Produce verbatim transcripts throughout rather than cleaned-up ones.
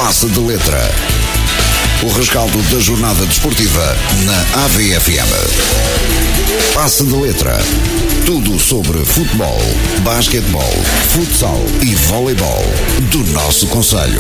Passe de Letra. O rescaldo da jornada desportiva na A V F M. Passe de Letra. Tudo sobre futebol, basquetebol, futsal e voleibol do nosso concelho.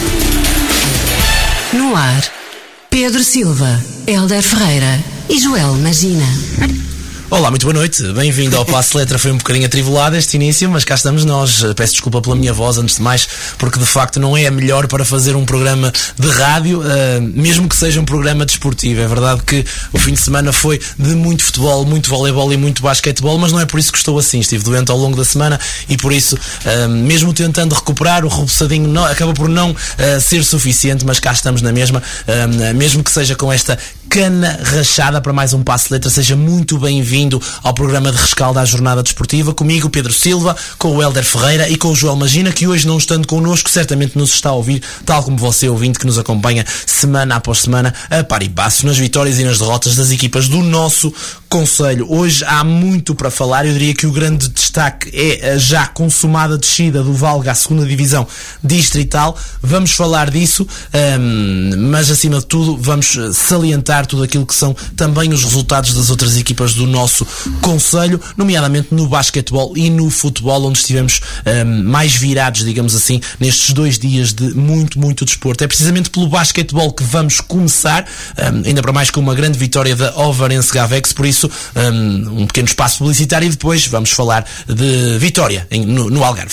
No ar, Pedro Silva, Hélder Ferreira e Joel Magina. Olá, muito boa noite, bem-vindo ao Passe de Letra. Foi um bocadinho atribulado este início, mas cá estamos nós. Peço desculpa pela minha voz, antes de mais, porque de facto não é a melhor para fazer um programa de rádio, uh, mesmo que seja um programa desportivo. É verdade que o fim de semana foi de muito futebol, muito voleibol e muito basquetebol, mas não é por isso que estou assim. Estive doente ao longo da semana e por isso, uh, mesmo tentando recuperar, o rebuçadinho não, acaba por não uh, ser suficiente, mas cá estamos na mesma, uh, mesmo que seja com esta cana rachada para mais um Passe de Letra. Seja muito bem-vindo ao programa de rescaldo à jornada desportiva, comigo Pedro Silva, com o Hélder Ferreira e com o Joel Magina, que hoje não estando connosco certamente nos está a ouvir, tal como você, ouvinte, que nos acompanha semana após semana a par e passo nas vitórias e nas derrotas das equipas do nosso concelho. Hoje há muito para falar. Eu diria que o grande destaque é a já consumada descida do Valga à segunda divisão distrital. Vamos falar disso, um, mas acima de tudo vamos salientar tudo aquilo que são também os resultados das outras equipas do nosso concelho, nomeadamente no basquetebol e no futebol, onde estivemos um, mais virados, digamos assim, nestes dois dias de muito, muito desporto. É precisamente pelo basquetebol que vamos começar, um, ainda para mais com uma grande vitória da Ovarense Gavex, por isso um, um pequeno espaço publicitário e depois vamos falar de vitória em, no, no Algarve.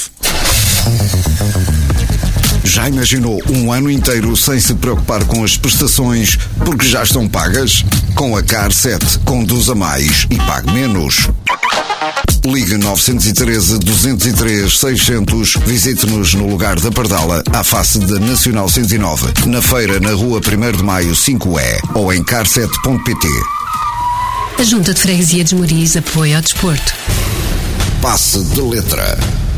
Já imaginou um ano inteiro sem se preocupar com as prestações porque já estão pagas? Com a Car sete, conduza mais e pague menos. Ligue nove um três, dois zero três, seiscentos. Visite-nos no lugar da Pardala, à face da Nacional cento e nove, na feira na rua primeiro de maio cinco E ou em car sete ponto pt. A Junta de Freguesia de Moriz apoia ao desporto. Passe de Letra.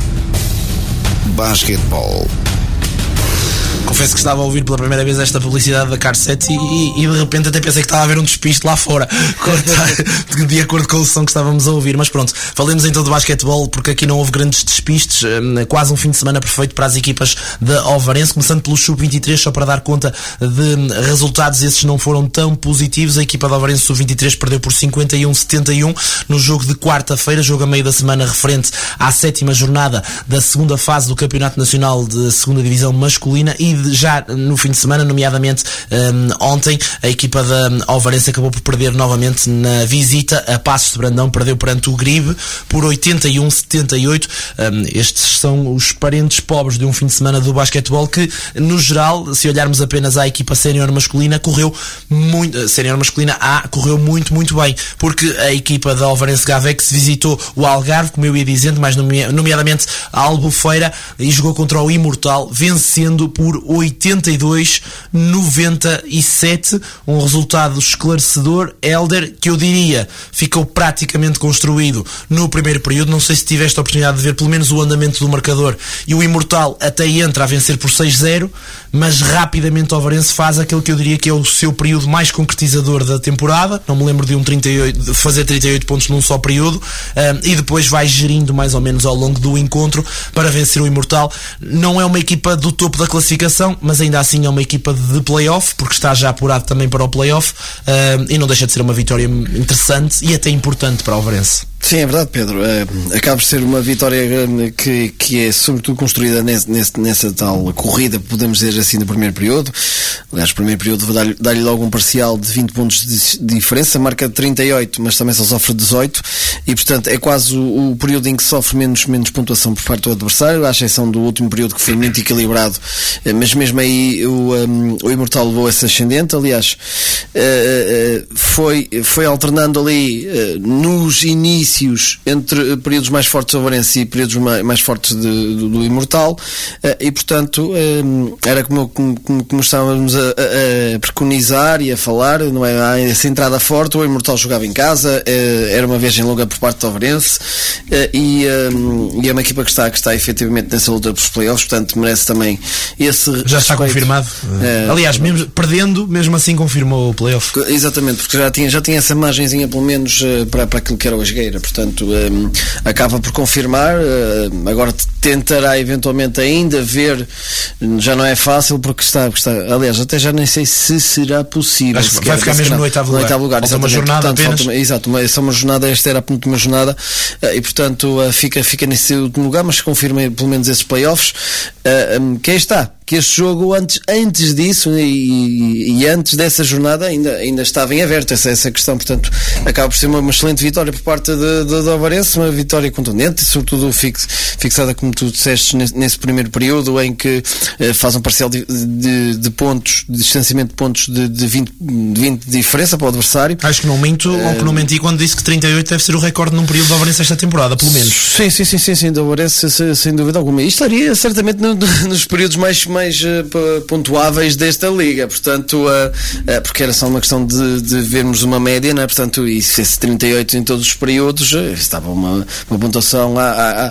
Basquetebol. Confesso que estava a ouvir pela primeira vez esta publicidade da Car sete e, e, e de repente até pensei que estava a haver um despiste lá fora de acordo com o som que estávamos a ouvir, mas pronto, falemos então do basquetebol, porque aqui não houve grandes despistes, quase um fim de semana perfeito para as equipas da Ovarense, começando pelo sub vinte e três, só para dar conta de resultados, esses não foram tão positivos. A equipa da Ovarense sub vinte e três perdeu por cinquenta e um a setenta e um no jogo de quarta-feira, jogo a meio da semana referente à sétima jornada da segunda fase do Campeonato Nacional de segunda Divisão Masculina. E já no fim de semana, nomeadamente um, ontem, a equipa da Ovarense acabou por perder novamente na visita a Passos de Brandão, perdeu perante o Gribe por oitenta e um a setenta e oito. Um, estes são os parentes pobres de um fim de semana do basquetebol que, no geral, se olharmos apenas à equipa sénior masculina, correu muito, sénior masculina A, correu muito, muito bem, porque a equipa da Ovarense Gavex visitou o Algarve, como eu ia dizendo, mais nomeadamente a Albufeira, e jogou contra o Imortal, vencendo por oitenta e dois a noventa e sete, um resultado esclarecedor, Hélder, que eu diria ficou praticamente construído no primeiro período. Não sei se tiveste a oportunidade de ver pelo menos o andamento do marcador, e o Imortal até entra a vencer por seis a zero, mas rapidamente o Ovarense faz aquele que eu diria que é o seu período mais concretizador da temporada. Não me lembro de um trinta e oito, de fazer trinta e oito pontos num só período, um, e depois vai gerindo mais ou menos ao longo do encontro para vencer o Imortal. Não é uma equipa do topo da classificação, mas ainda assim é uma equipa de play-off, porque está já apurado também para o play-off, uh, e não deixa de ser uma vitória interessante e até importante para o Ovarense. Sim, é verdade, Pedro. Uh, acaba por ser uma vitória que, que é sobretudo construída nesse, nesse, nessa tal corrida, podemos dizer assim, do primeiro período. Aliás, o primeiro período dá-lhe, dá-lhe logo um parcial de vinte pontos de diferença, marca trinta e oito, mas também só sofre dezoito, e portanto é quase o, o período em que sofre menos, menos pontuação por parte do adversário, à exceção do último período que foi muito equilibrado, mas mesmo aí o, um, o Imortal levou esse ascendente. Aliás, uh, uh, foi, foi alternando ali uh, nos inícios entre períodos mais fortes do Ovarense e períodos mais, mais fortes de, do, do Imortal, uh, e portanto um, era como, como, como estávamos a, a, a preconizar e a falar, não é? Essa entrada forte, o Imortal jogava em casa, uh, era uma viagem longa por parte do Ovarense, uh, e, um, e é uma equipa que está, que está efetivamente nessa luta pelos playoffs, portanto merece também esse já está respeito. Confirmado, uh, aliás, mesmo perdendo, mesmo assim confirmou o playoff. Exatamente, porque já tinha, já tinha essa margenzinha pelo menos uh, para, para aquilo que era o Asgueira. Ferreira, portanto um, acaba por confirmar, uh, agora tentará eventualmente ainda ver, já não é fácil porque está, porque está aliás, até já nem sei se será possível. Acho que vai ficar mesmo no oitavo lugar, no oitavo lugar falta uma jornada portanto, apenas. Falta, exato, uma, só uma jornada, esta era a penúltima jornada, uh, e portanto uh, fica, fica nesse último lugar, mas confirma pelo menos esses playoffs. Uh, um, que aí está, que este jogo antes, antes disso e, e antes dessa jornada ainda, ainda estava em aberto essa, essa questão, portanto acaba por ser uma, uma excelente vitória por parte do Ovarense, uma vitória contundente e sobretudo fix, fixada, como tu disseste, nesse, nesse primeiro período em que eh, faz um parcial de, de, de pontos, de distanciamento de pontos de, de, vinte, de vinte de diferença para o adversário. Acho que não minto, uh, ou que não menti quando disse que trinta e oito deve ser o recorde num período do Ovarense esta temporada, pelo menos. Sim, sim, sim, sim, sim do Ovarense, sem, sem dúvida alguma. E estaria certamente no, nos períodos mais mais uh, pontuáveis desta liga, portanto, uh, uh, porque era só uma questão de, de vermos uma média, né? Portanto, e se fosse trinta e oito em todos os períodos, uh, estava uma, uma pontuação a, a,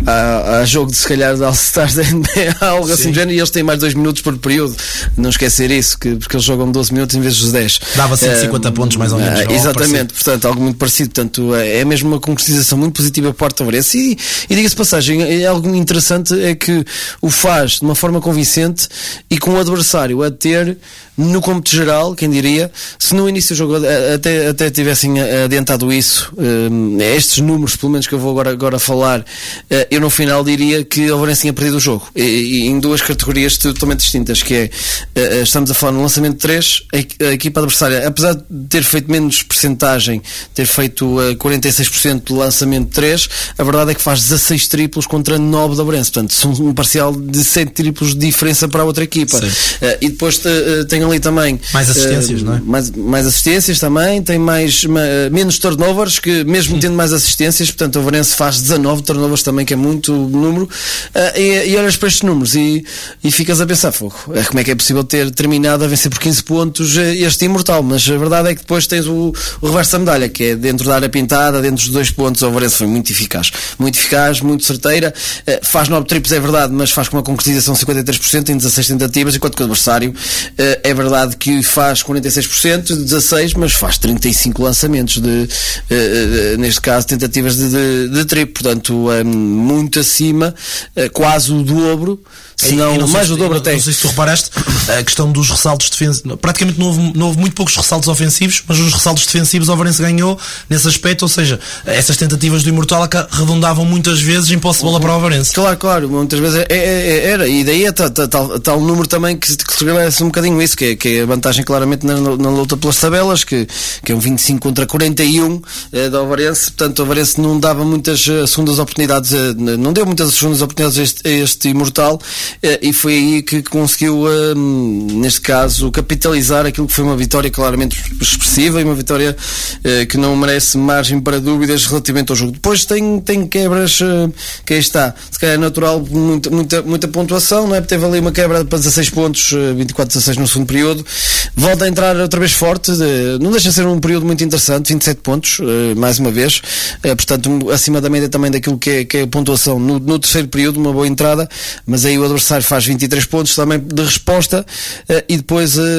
a, a jogo de se calhar de All-Stars da N B A, algo assim do género, e eles têm mais dois minutos por período, não esquecer isso, que, porque eles jogam doze minutos em vez dos dez. Dava cento e cinquenta uh, pontos mais ou menos. Uh, exatamente, portanto, algo muito parecido, portanto, uh, é mesmo uma concretização muito positiva para o Porto Ovarense, e, e diga-se passagem, é algo interessante é que o faz de uma forma convincente e com o adversário a ter no cômputo geral, quem diria, se no início do jogo até, até tivessem adiantado isso, um, estes números pelo menos que eu vou agora, agora falar, uh, eu no final diria que o Ovarense tinha perdido o jogo, e, e em duas categorias totalmente distintas, que é, uh, estamos a falar no lançamento de três, a, a equipa adversária, apesar de ter feito menos percentagem, ter feito uh, quarenta e seis por cento do lançamento de três, a verdade é que faz dezasseis triplos contra nove da Ovarense, portanto são um parcial de sete triplos de diferença para a outra equipa. Uh, e depois uh, tem ali também mais assistências, uh, não é? Mais, mais assistências também, tem mais ma, menos turnovers, que mesmo tendo mais assistências, portanto o Ovarense faz dezanove turnovers também, que é muito número, uh, e, e olhas para estes números e, e ficas a pensar, fogo, como é que é possível ter terminado a vencer por quinze pontos este imortal, mas a verdade é que depois tens o, o reverso da medalha, que é dentro da área pintada, dentro dos dois pontos, o Ovarense foi muito eficaz, muito eficaz, muito certeira, uh, faz nove triplos, é verdade, mas faz com uma concretização de cinquenta e três por cento em dezasseis tentativas, enquanto que o adversário uh, é verdade que faz quarenta e seis por cento de dezasseis, mas faz trinta e cinco lançamentos de, uh, uh, neste caso, tentativas de, de, de triplo, portanto um, muito acima, uh, quase o dobro, se não, não mais o dobro até. Não sei se tu reparaste a questão dos ressaltos defensivos, praticamente não houve, não houve muito poucos ressaltos ofensivos, mas os ressaltos defensivos o Ovarense ganhou nesse aspecto, ou seja, essas tentativas do Imortal redundavam muitas vezes em posse de bola para o Ovarense. Claro, claro, muitas vezes é, é, era, e daí é tal, tal, tal número também que, que se estabelece um bocadinho isso, que é, que é a vantagem claramente na, na luta pelas tabelas, que, que é um vinte e cinco contra quarenta e um é, da Ovarense, portanto o Ovarense não dava muitas uh, segundas oportunidades, uh, não deu muitas segundas oportunidades a este, a este Imortal, uh, e foi aí que conseguiu, uh, neste caso, capitalizar aquilo que foi uma vitória claramente expressiva e uma vitória uh, que não merece margem para dúvidas relativamente ao jogo. Depois tem, tem quebras, uh, que aí está, se calhar é natural, muita, muita, muita pontuação, não é? Teve ali uma quebra para dezasseis pontos, uh, vinte e quatro a dezasseis no segundo período, volta a entrar outra vez forte, uh, não deixa de ser um período muito interessante, vinte e sete pontos, uh, mais uma vez, uh, portanto um, acima da média também daquilo que é, que é a pontuação no, no terceiro período, uma boa entrada, mas aí o adversário faz vinte e três pontos também de resposta, uh, e depois uh,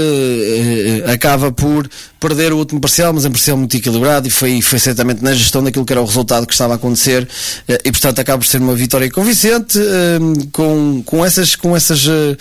uh, acaba por perder o último parcial, mas é um parcial muito equilibrado, e foi, foi certamente na gestão daquilo que era o resultado que estava a acontecer, uh, e portanto acaba por ser uma vitória convincente, uh, com, com essas, com essas uh,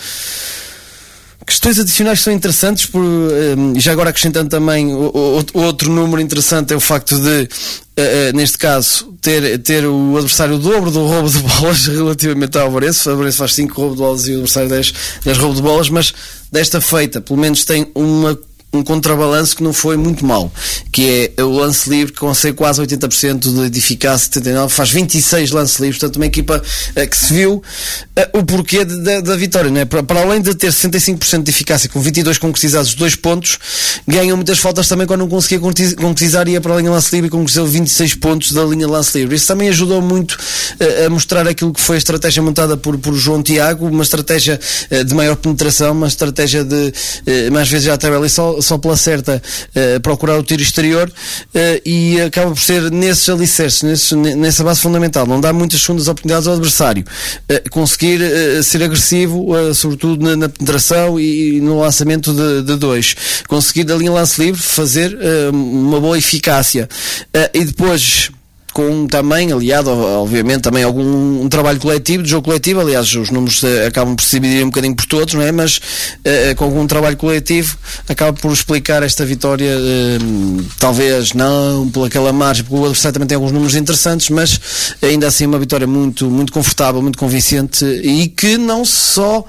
questões adicionais que são interessantes, por, uh, já agora acrescentando também o, o, outro número interessante é o facto de Uh, neste caso, ter, ter o adversário o dobro do roubo de bolas relativamente ao Ovarense. O Ovarense faz cinco roubos de bolas e o adversário dez, dez roubos de bolas, mas desta feita, pelo menos tem uma um contrabalanço que não foi muito mau, que é o lance livre, que consegue quase oitenta por cento de eficácia, setenta e nove por cento, faz vinte e seis lances livres, portanto uma equipa uh, que se viu uh, o porquê de, de, da vitória, não é? Para, para além de ter sessenta e cinco por cento de eficácia, com vinte e dois concretizados, dois pontos, ganham muitas faltas também quando não conseguia concretizar, ia para a linha lance livre e concretizou vinte e seis pontos da linha lance livre. Isso também ajudou muito uh, a mostrar aquilo que foi a estratégia montada por, por João Tiago, uma estratégia uh, de maior penetração, uma estratégia de, uh, mais vezes já estava ali só só pela certa uh, procurar o tiro exterior, uh, e acaba por ser nesses alicerces, nesses, nessa base fundamental, não dá muitas segundas oportunidades ao adversário, uh, conseguir uh, ser agressivo, uh, sobretudo na, na penetração e, e no lançamento de, de dois, conseguir da linha lance livre fazer uh, uma boa eficácia, uh, e depois com também, aliado, obviamente, também algum um trabalho coletivo, de jogo coletivo, aliás, os números uh, acabam por se dividir um bocadinho por todos, não é? Mas uh, com algum trabalho coletivo, acaba por explicar esta vitória, uh, talvez não pelaquela margem, porque o adversário também tem alguns números interessantes, mas ainda assim uma vitória muito, muito confortável, muito convincente, e que não só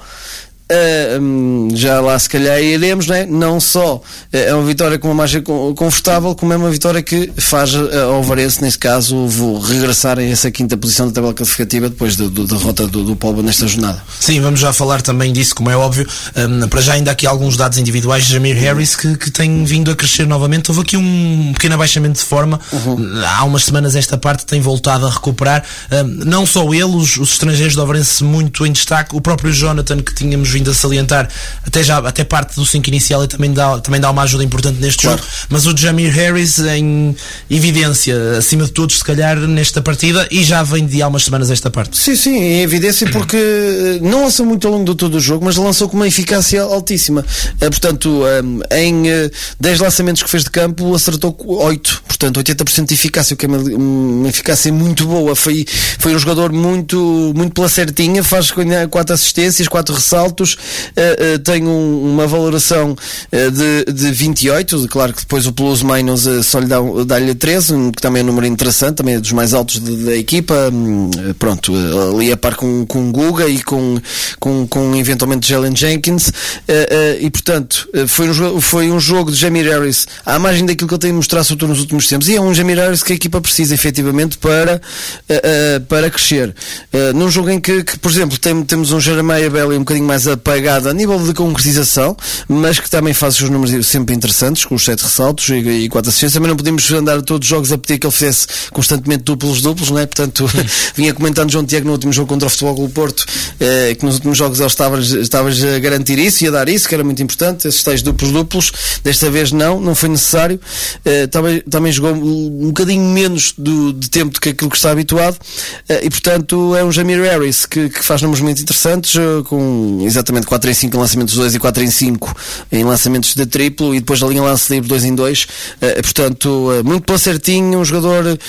Uh, um, já lá se calhar iremos, não é? Não só uh, é uma vitória com uma margem confortável, como é uma vitória que faz uh, ao Varense, nesse caso, vou regressar a essa quinta posição da tabela classificativa depois da do, do derrota do, do Póvoa nesta jornada. Sim, vamos já falar também disso, como é óbvio. Um, para já ainda há aqui alguns dados individuais de Jamir Harris que, que tem vindo a crescer novamente. Houve aqui um pequeno abaixamento de forma, uhum. Há umas semanas esta parte tem voltado a recuperar, um, não só ele, os, os estrangeiros do Varense muito em destaque, o próprio Jonathan, que tínhamos vindo a salientar, até já até parte do cinco inicial, e também dá, também dá uma ajuda importante neste claro. jogo, mas o Jamir Harris em evidência, acima de todos se calhar nesta partida, e já vem de há umas semanas esta parte. Sim, sim, em evidência, porque não lançou muito ao longo de todo o jogo, mas lançou com uma eficácia altíssima. Portanto, em dez lançamentos que fez de campo, acertou oito, portanto oitenta por cento de eficácia, o que é uma, uma eficácia muito boa. Foi, foi um jogador muito, muito pela certinha, faz quatro assistências, quatro ressaltos, uh, uh, tem um, uma valoração uh, de, de vinte e oito, claro que depois o plus minus uh, só lhe dá, dá-lhe treze, que também é um número interessante, também é dos mais altos de, da equipa, uh, pronto, uh, ali a par com, com Guga e com, com, com eventualmente Jalen Jenkins, uh, uh, e portanto uh, foi, um, foi um jogo de Jamir Harris à margem daquilo que ele tem mostrado nos últimos tempos, e é um Jamir Harris que a equipa precisa efetivamente para, uh, uh, para crescer. Uh, num jogo em que, que por exemplo, tem, temos um Jeremiah Belli um bocadinho mais apagado a nível de concretização, mas que também faz os números sempre interessantes, com os sete ressaltos e, e quatro assistências. Também não podemos andar todos os jogos a pedir que ele fizesse constantemente duplos duplos, não é? Portanto, vinha comentando João Tiago no último jogo contra o Futebol Clube Porto, eh, que nos últimos jogos ele estavas, estavas a garantir isso e a dar isso, que era muito importante, esses tais duplos duplos. Desta vez não, não foi necessário. Eh, também, também jogou um bocadinho menos do, de tempo do que aquilo que está habituado, eh, e portanto é um Jamir Harris que, que faz números muito interessantes, eh, com exatamente quatro em cinco em lançamentos de dois e quatro em cinco em lançamentos de triplo, e depois a linha lance livre dois em dois, uh, portanto uh, muito pela certinho, um jogador uh,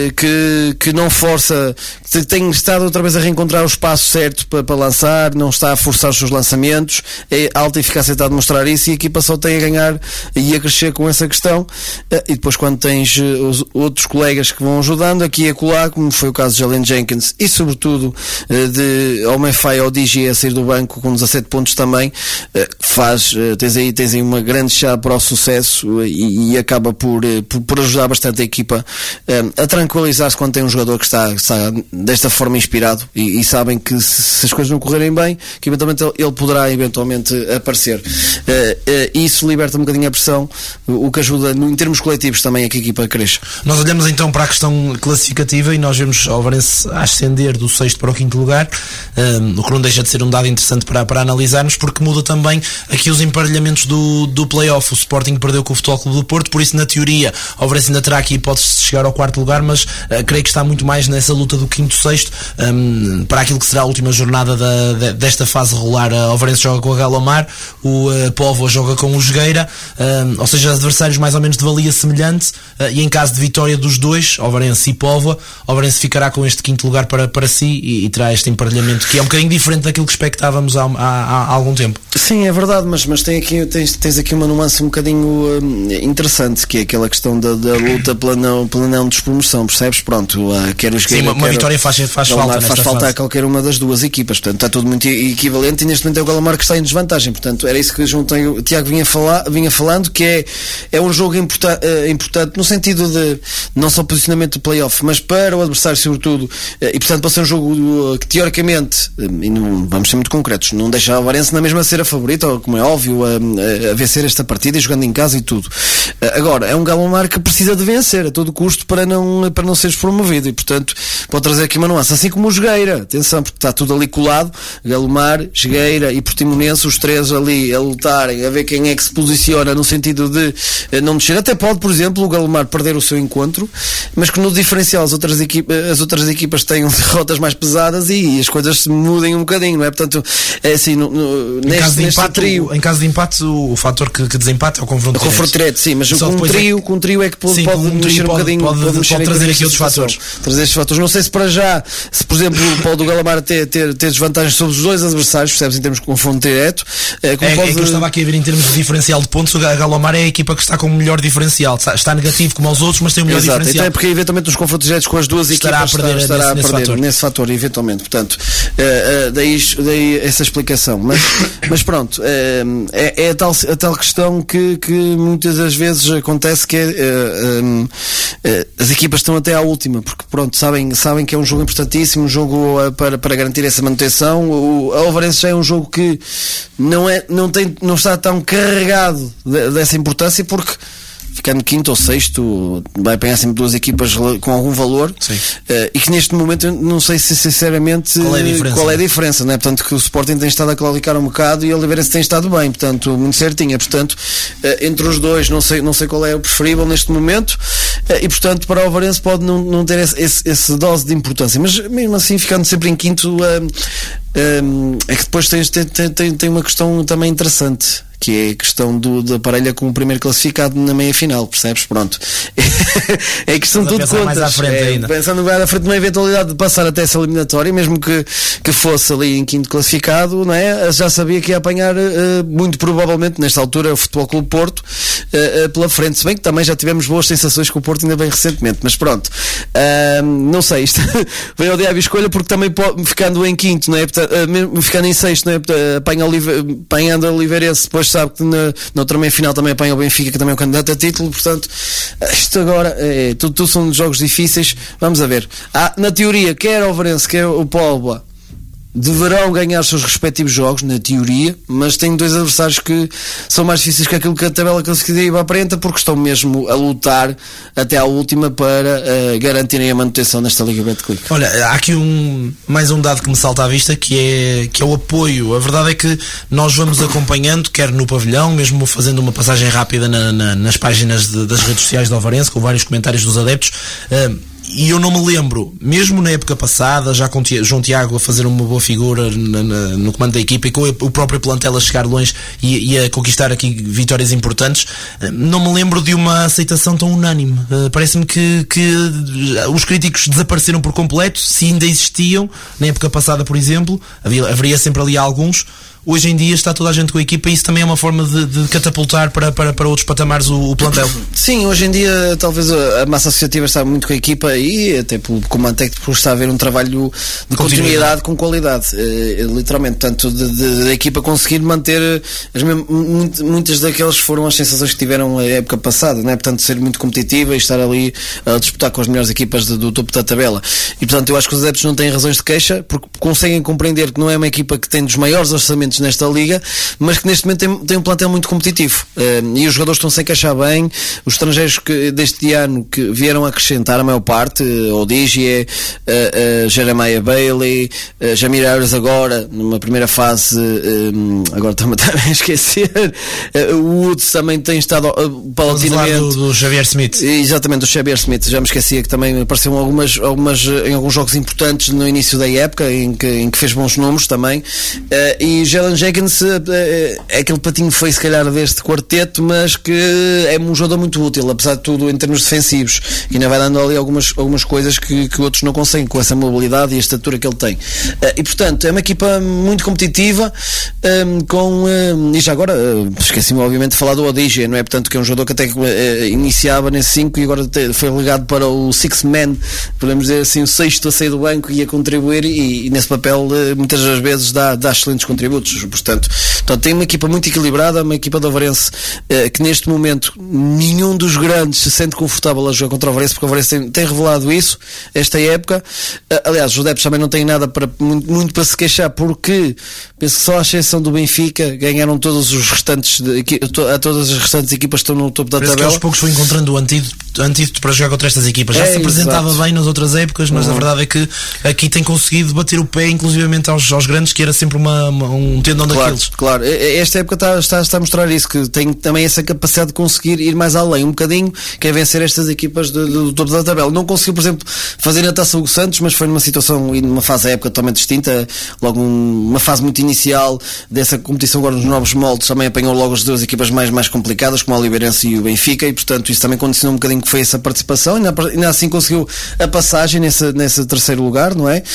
que, que não força, que tem estado outra vez a reencontrar o espaço certo para, para lançar, não está a forçar os seus lançamentos, é alta eficácia, está a demonstrar isso, e a equipa só tem a ganhar e a crescer com essa questão, uh, e depois quando tens uh, os outros colegas que vão ajudando aqui e acolá, como foi o caso de Jalen Jenkins e sobretudo uh, de Omefai ou D G a sair do banco com dezassete pontos também, faz, tens aí, tens aí uma grande chave para o sucesso, e, e acaba por, por, por ajudar bastante a equipa a tranquilizar-se quando tem um jogador que está, está desta forma inspirado, e, e sabem que se, se as coisas não correrem bem, que eventualmente ele, ele poderá eventualmente aparecer. E isso liberta um bocadinho a pressão, o que ajuda em termos coletivos também a que a equipa cresça. Nós olhamos então para a questão classificativa, e nós vemos o Varense a ascender do sexto para o quinto lugar, um, o que não deixa de ser um dado interessante para, para analisarmos, porque muda também aqui os emparelhamentos do, do play-off. O Sporting perdeu com o Futebol Clube do Porto, por isso na teoria o Varense ainda terá aqui hipóteses de chegar ao quarto lugar, mas uh, creio que está muito mais nessa luta do quinto sexto, um, para aquilo que será a última jornada da, de, desta fase regular. Uh, o Varense joga com a Galomar, o uh, Póvoa joga com o Jogueira, um, ou seja, adversários mais ou menos de valia semelhante, uh, e em caso de vitória dos dois, o Varense e Póvoa, o Varense ficará com este quinto lugar para, para si, e, e terá este emparelhamento que é um bocadinho diferente daquilo que expectávamos há, há, há algum tempo. Sim, é verdade, mas, mas tem aqui, tens, tens aqui uma nuance um bocadinho um, interessante, que é aquela questão da, da luta pela não, pela não despromoção, percebes? Pronto, uh, quer os Sim, uma, uma quer, vitória faz, faz falta nesta faz falta fase. A qualquer uma das duas equipas, portanto está tudo muito equivalente, e neste momento é o Galomar que está em desvantagem, portanto era isso que o João o Tiago vinha, falar, vinha falando, que é, é um jogo importa, uh, importante no sentido de não só posicionamento do play-off, mas para o adversário sobretudo, uh, e portanto para ser um jogo uh, que teoricamente, uh, e não, vamos ser muito concretos, não deixa a Varense na mesma ser a favorita, como é óbvio, a, a, a vencer esta partida e jogando em casa e tudo. Agora, é um Galomar que precisa de vencer a todo custo para não, para não seres promovido, e portanto pode trazer aqui uma nuance, assim como o Jogueira, atenção, porque está tudo ali colado, Galomar, Jogueira e Portimonense, os três ali a lutarem, a ver quem é que se posiciona no sentido de não descer. Até pode, por exemplo, o Galomar Beira-Mar perder o seu encontro, mas que no diferencial as outras, equipa, as outras equipas tenham derrotas mais pesadas e, e as coisas se mudem um bocadinho, não é? Portanto, é assim, no, no, em, neste, caso de neste empate, trio... em caso de empate, o, o fator que, que desempate é o confronto direto. O confronto direto, sim, mas com um, trio, é que, com um trio é que pode, sim, pode um mexer um pode, bocadinho, pode, pode, pode, pode trazer aqui outros fatores. Trazer estes fatores. Não sei se para já, se por exemplo o Paulo do Galamar ter, ter, ter desvantagens sobre os dois adversários, percebes, em termos de confronto direto. É, é, pode... é que eu estava aqui a ver em termos de diferencial de pontos, o Galamar é a equipa que está com o melhor diferencial. Está negativo como aos outros, mas tem o melhor Exato. diferencial. Então é porque eventualmente nos confrontos diretos com as duas estará equipas a perder, estará, estará nesse, a perder nesse, nesse fator, eventualmente. Portanto, uh, uh, daí, daí essa explicação. Mas, mas pronto, uh, é, é a, tal, a tal questão que, que muitas das vezes acontece, que é uh, um, uh, as equipas estão até à última, porque pronto, sabem, sabem que é um jogo importantíssimo, um jogo uh, para, para garantir essa manutenção. O, a Ovarense já é um jogo que não, é, não, tem, não está tão carregado de, dessa importância, porque ficando quinto ou sexto vai apanhar sempre duas equipas com algum valor, uh, e que neste momento eu não sei se sinceramente qual é a diferença, qual é a diferença, não é? Portanto, que o Sporting tem estado a claudicar um bocado e o Oliveirense tem estado bem, portanto, muito certinha, portanto, uh, entre os dois não sei, não sei qual é o preferível neste momento, uh, e portanto para o Oliveirense pode não, não ter esse, esse, esse dose de importância, mas mesmo assim ficando sempre em quinto, uh, um, é que depois tem, tem, tem, tem uma questão também interessante, que é a questão do, da parelha com o primeiro classificado na meia-final, percebes? Pronto. É questão de tudo contas. Mais à frente é, ainda. Pensando mais à frente numa eventualidade de passar até essa eliminatória, mesmo que, que fosse ali em quinto classificado, não é? Já sabia que ia apanhar, uh, muito provavelmente, nesta altura, o Futebol Clube Porto, uh, uh, pela frente. Se bem que também já tivemos boas sensações com o Porto ainda bem recentemente, mas pronto. Uh, não sei, isto veio ao diabo e escolha, porque também pode, ficando em quinto, não é? Uh, ficando em sexto, não é? Apanha Olive, apanhando a Oliveirense, depois sabe que na, na outra meia-final também apanha o Benfica, que também é o candidato a título, portanto, isto agora é, tudo, tudo são jogos difíceis. Vamos a ver. Ah, na teoria, quer o Ovarense, quer o Póvoa deverão ganhar os seus respectivos jogos, na teoria, mas tem dois adversários que são mais difíceis que aquilo que a tabela classificativa aparenta, porque estão mesmo a lutar até à última para uh, garantirem a manutenção nesta Liga Betclic. Olha, há aqui um, mais um dado que me salta à vista, que é, que é o apoio. A verdade é que nós vamos acompanhando, quer no pavilhão, mesmo fazendo uma passagem rápida na, na, nas páginas de, das redes sociais do Ovarense, com vários comentários dos adeptos, uh, e eu não me lembro, mesmo na época passada, já com João Tiago a fazer uma boa figura na, na, no comando da equipa e com o próprio plantel a chegar longe e, e a conquistar aqui vitórias importantes, não me lembro de uma aceitação tão unânime. Uh, parece-me que, que os críticos desapareceram por completo, se ainda existiam, na época passada, por exemplo, havia, haveria sempre ali alguns. Hoje em dia está toda a gente com a equipa e isso também é uma forma de, de catapultar para, para, para outros patamares o, o plantel. Sim, hoje em dia talvez a, a massa associativa está muito com a equipa e até pelo comando técnico está a haver um trabalho de continuidade, continuidade com qualidade, eh, literalmente, tanto de, de, da equipa conseguir manter as mesmas, muitas daquelas foram as sensações que tiveram a época passada, né? Portanto ser muito competitiva e estar ali a disputar com as melhores equipas de, do topo da tabela, e portanto eu acho que os adeptos não têm razões de queixa, porque conseguem compreender que não é uma equipa que tem dos maiores orçamentos nesta liga, mas que neste momento tem, tem um plantel muito competitivo, uh, e os jogadores estão-se a encaixar bem. Os estrangeiros que deste ano que vieram a acrescentar a maior parte, uh, Odigie, uh, uh, Jeremiah Bailey, uh, Jamir Ayres agora numa primeira fase, uh, agora estou-me a esquecer, uh, o Woods também tem estado uh, paulatinamente do, do Xavier Smith, exatamente, do Xavier Smith, já me esquecia que também apareceu algumas, algumas, em alguns jogos importantes no início da época em que, em que fez bons números também, uh, e Jalen Jenkins é, é aquele patinho feio se calhar deste quarteto, mas que é um jogador muito útil, apesar de tudo em termos defensivos, e ainda vai dando ali algumas, algumas coisas que, que outros não conseguem, com essa mobilidade e a estatura que ele tem, e portanto é uma equipa muito competitiva, um, com um, e já agora uh, esqueci-me obviamente de falar do Odigie, não é? Portanto que é um jogador que até uh, iniciava nesse cinco e agora te, foi relegado para o six man, podemos dizer assim, o sexto a sair do banco e a contribuir, e, e nesse papel uh, muitas das vezes dá, dá excelentes contributos. Portanto, portanto, tem uma equipa muito equilibrada, uma equipa do Ovarense eh, que neste momento nenhum dos grandes se sente confortável a jogar contra o Ovarense, porque o Ovarense tem, tem revelado isso esta época. Uh, aliás, os adeptos também não têm nada para, muito, muito para se queixar, porque penso que só à exceção do Benfica ganharam todos os restantes de, a todas as restantes equipas que estão no topo da Parece tabela. Que aos poucos foi encontrando o antídoto, antídoto para jogar contra estas equipas. Já é, se apresentava exato. bem nas outras épocas, mas uhum. a verdade é que aqui tem conseguido bater o pé inclusivamente aos, aos grandes, que era sempre uma, uma, um um tendão claro, daqueles. Claro, esta época está, está, está a mostrar isso, que tem também essa capacidade de conseguir ir mais além, um bocadinho, que é vencer estas equipas do, do topo da tabela. Não conseguiu, por exemplo, fazer na Taça Hugo Santos, mas foi numa situação e numa fase da época totalmente distinta, logo um, uma fase muito inicial dessa competição agora nos novos moldes, também apanhou logo as duas equipas mais, mais complicadas, como a Oliveirense e o Benfica, e portanto isso também condicionou um bocadinho que foi essa participação, e ainda, ainda assim conseguiu a passagem nesse, nesse terceiro lugar, não é?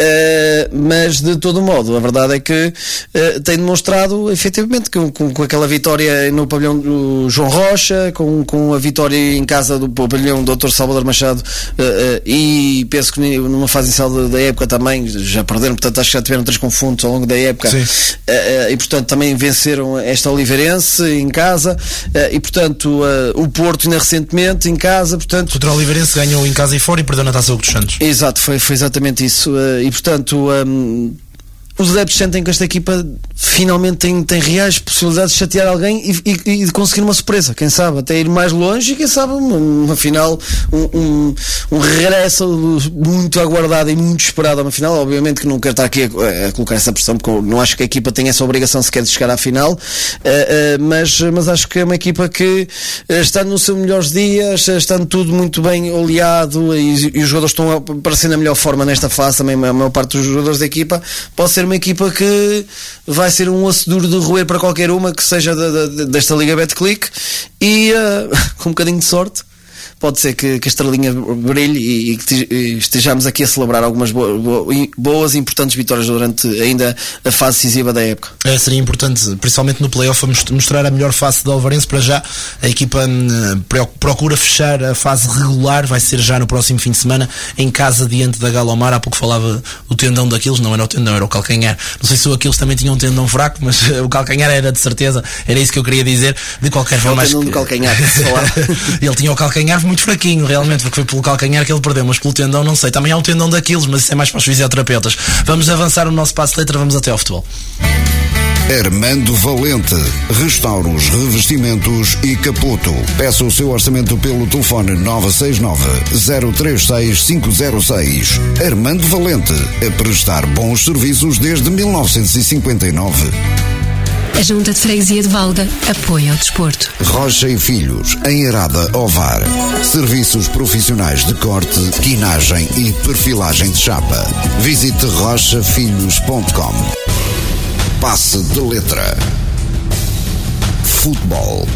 Uh, mas de todo modo, a verdade é que uh, tem demonstrado efetivamente com, com, com aquela vitória no pavilhão do João Rocha, com, com a vitória em casa do pavilhão do doutor Salvador Machado, uh, uh, e penso que numa fase inicial da, da época também já perderam, portanto acho que já tiveram três confundos ao longo da época, uh, uh, e portanto também venceram esta Oliveirense em casa, uh, e portanto uh, o Porto ainda recentemente em casa, portanto o Oliveirense ganhou em casa e fora e perdeu na Taça Hugo dos Santos. Exato, foi, foi exatamente isso, uh, e portanto um, os adeptos sentem que esta equipa finalmente tem, tem reais possibilidades de chatear alguém e, e, e de conseguir uma surpresa, quem sabe, até ir mais longe e quem sabe, uma, uma final, um, um, um regresso muito aguardado e muito esperado a uma final. Obviamente que não quero estar aqui a, a colocar essa pressão, porque não acho que a equipa tenha essa obrigação sequer de chegar à final, uh, uh, mas, mas acho que é uma equipa que uh, está nos seus melhores dias, uh, está tudo muito bem oleado, e, e os jogadores estão a aparecer na melhor forma nesta fase, também a maior parte dos jogadores da equipa. Pode ser uma equipa que vai ser um osso duro de roer para qualquer uma que seja da, da, desta Liga Betclic, e uh, com um bocadinho de sorte pode ser que, que a estrelinha brilhe e, e que estejamos aqui a celebrar algumas boas, boas e importantes vitórias durante ainda a fase decisiva da época. É, seria importante, principalmente no play-off, mostrar a melhor face do Oliveirense. Para já a equipa uh, procura fechar a fase regular, vai ser já no próximo fim de semana em casa diante da Galomar. Há pouco falava o tendão daqueles, não era o tendão, era o calcanhar. Não sei se o Aquiles também tinha um tendão fraco, mas uh, o calcanhar era de certeza, era isso que eu queria dizer. De qualquer forma, acho que... calcanhar, ele tinha o calcanhar muito fraquinho realmente, porque foi pelo calcanhar que ele perdeu, mas pelo tendão não sei, também há um tendão daqueles, mas isso é mais para os fisioterapeutas. Vamos avançar o nosso passo de letra, vamos até ao futebol. Armando Valente, restauros, revestimentos e capoto. Peça o seu orçamento pelo telefone nove seis nove, zero três seis, cinco zero seis. Armando Valente, a prestar bons serviços desde mil novecentos e cinquenta e nove. A Junta de Freguesia de Valga apoia o desporto. Rocha e Filhos, em Arada Ovar. Serviços profissionais de corte, quinagem e perfilagem de chapa. Visite rocha filhos ponto com. Passe de letra. Futebol.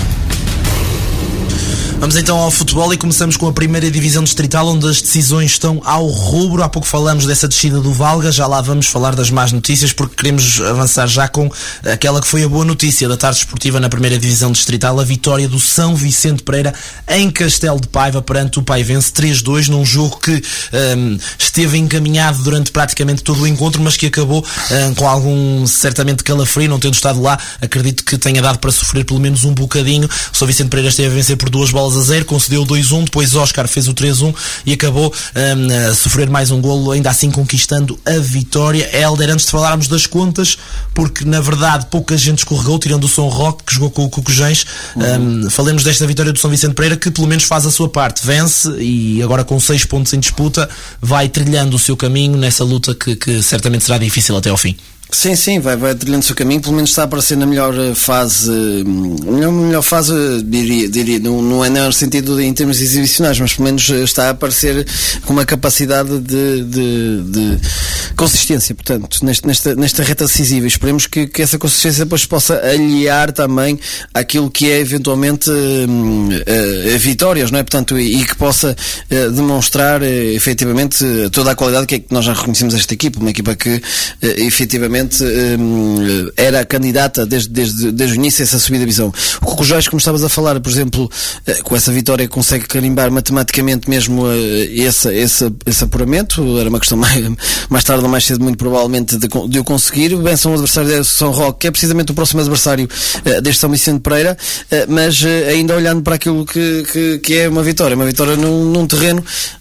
Vamos então ao futebol e começamos com a primeira divisão distrital, onde as decisões estão ao rubro. Há pouco falamos dessa descida do Valga, já lá vamos falar das más notícias, porque queremos avançar já com aquela que foi a boa notícia da tarde esportiva na primeira divisão distrital, a vitória do São Vicente Pereira em Castelo de Paiva perante o Paivense três dois, num jogo que um, esteve encaminhado durante praticamente todo o encontro, mas que acabou um, com algum, certamente, calafrio. Não tendo estado lá, acredito que tenha dado para sofrer pelo menos um bocadinho. O São Vicente Pereira esteve a vencer por duas bolas a zero, concedeu dois um, depois Oscar fez o três um e acabou um, a sofrer mais um golo, ainda assim conquistando a vitória. Hélder, antes de falarmos das contas, porque na verdade pouca gente escorregou, tirando o São Roque, que jogou com o Cocujães, uhum. um, falemos desta vitória do São Vicente Pereira, que pelo menos faz a sua parte, vence e agora com seis pontos em disputa vai trilhando o seu caminho nessa luta que, que certamente será difícil até ao fim. Sim, sim, vai, vai trilhando o seu caminho, pelo menos está a aparecer na melhor fase, melhor, melhor fase, diria, diria não, não é no sentido de, em termos exibicionais, mas pelo menos está a aparecer com uma capacidade de, de, de consistência, portanto, nesta, nesta, nesta reta decisiva. Esperemos que, que essa consistência depois possa aliar também àquilo que é eventualmente uh, uh, vitórias, não é? Portanto, e, e que possa uh, demonstrar uh, efetivamente toda a qualidade que é que nós já reconhecemos esta equipa, uma equipa que uh, efetivamente Um, era candidata desde, desde, desde o início a essa subida de divisão. O Cocujães, como estavas a falar, por exemplo, uh, com essa vitória consegue carimbar matematicamente mesmo uh, esse, esse, esse apuramento. Era uma questão mais, mais tarde ou mais cedo, muito provavelmente, de, de o conseguir. Vence um adversário de São Roque, que é precisamente o próximo adversário uh, deste São Vicente Pereira, uh, mas uh, ainda olhando para aquilo que, que, que é uma vitória, uma vitória num, num terreno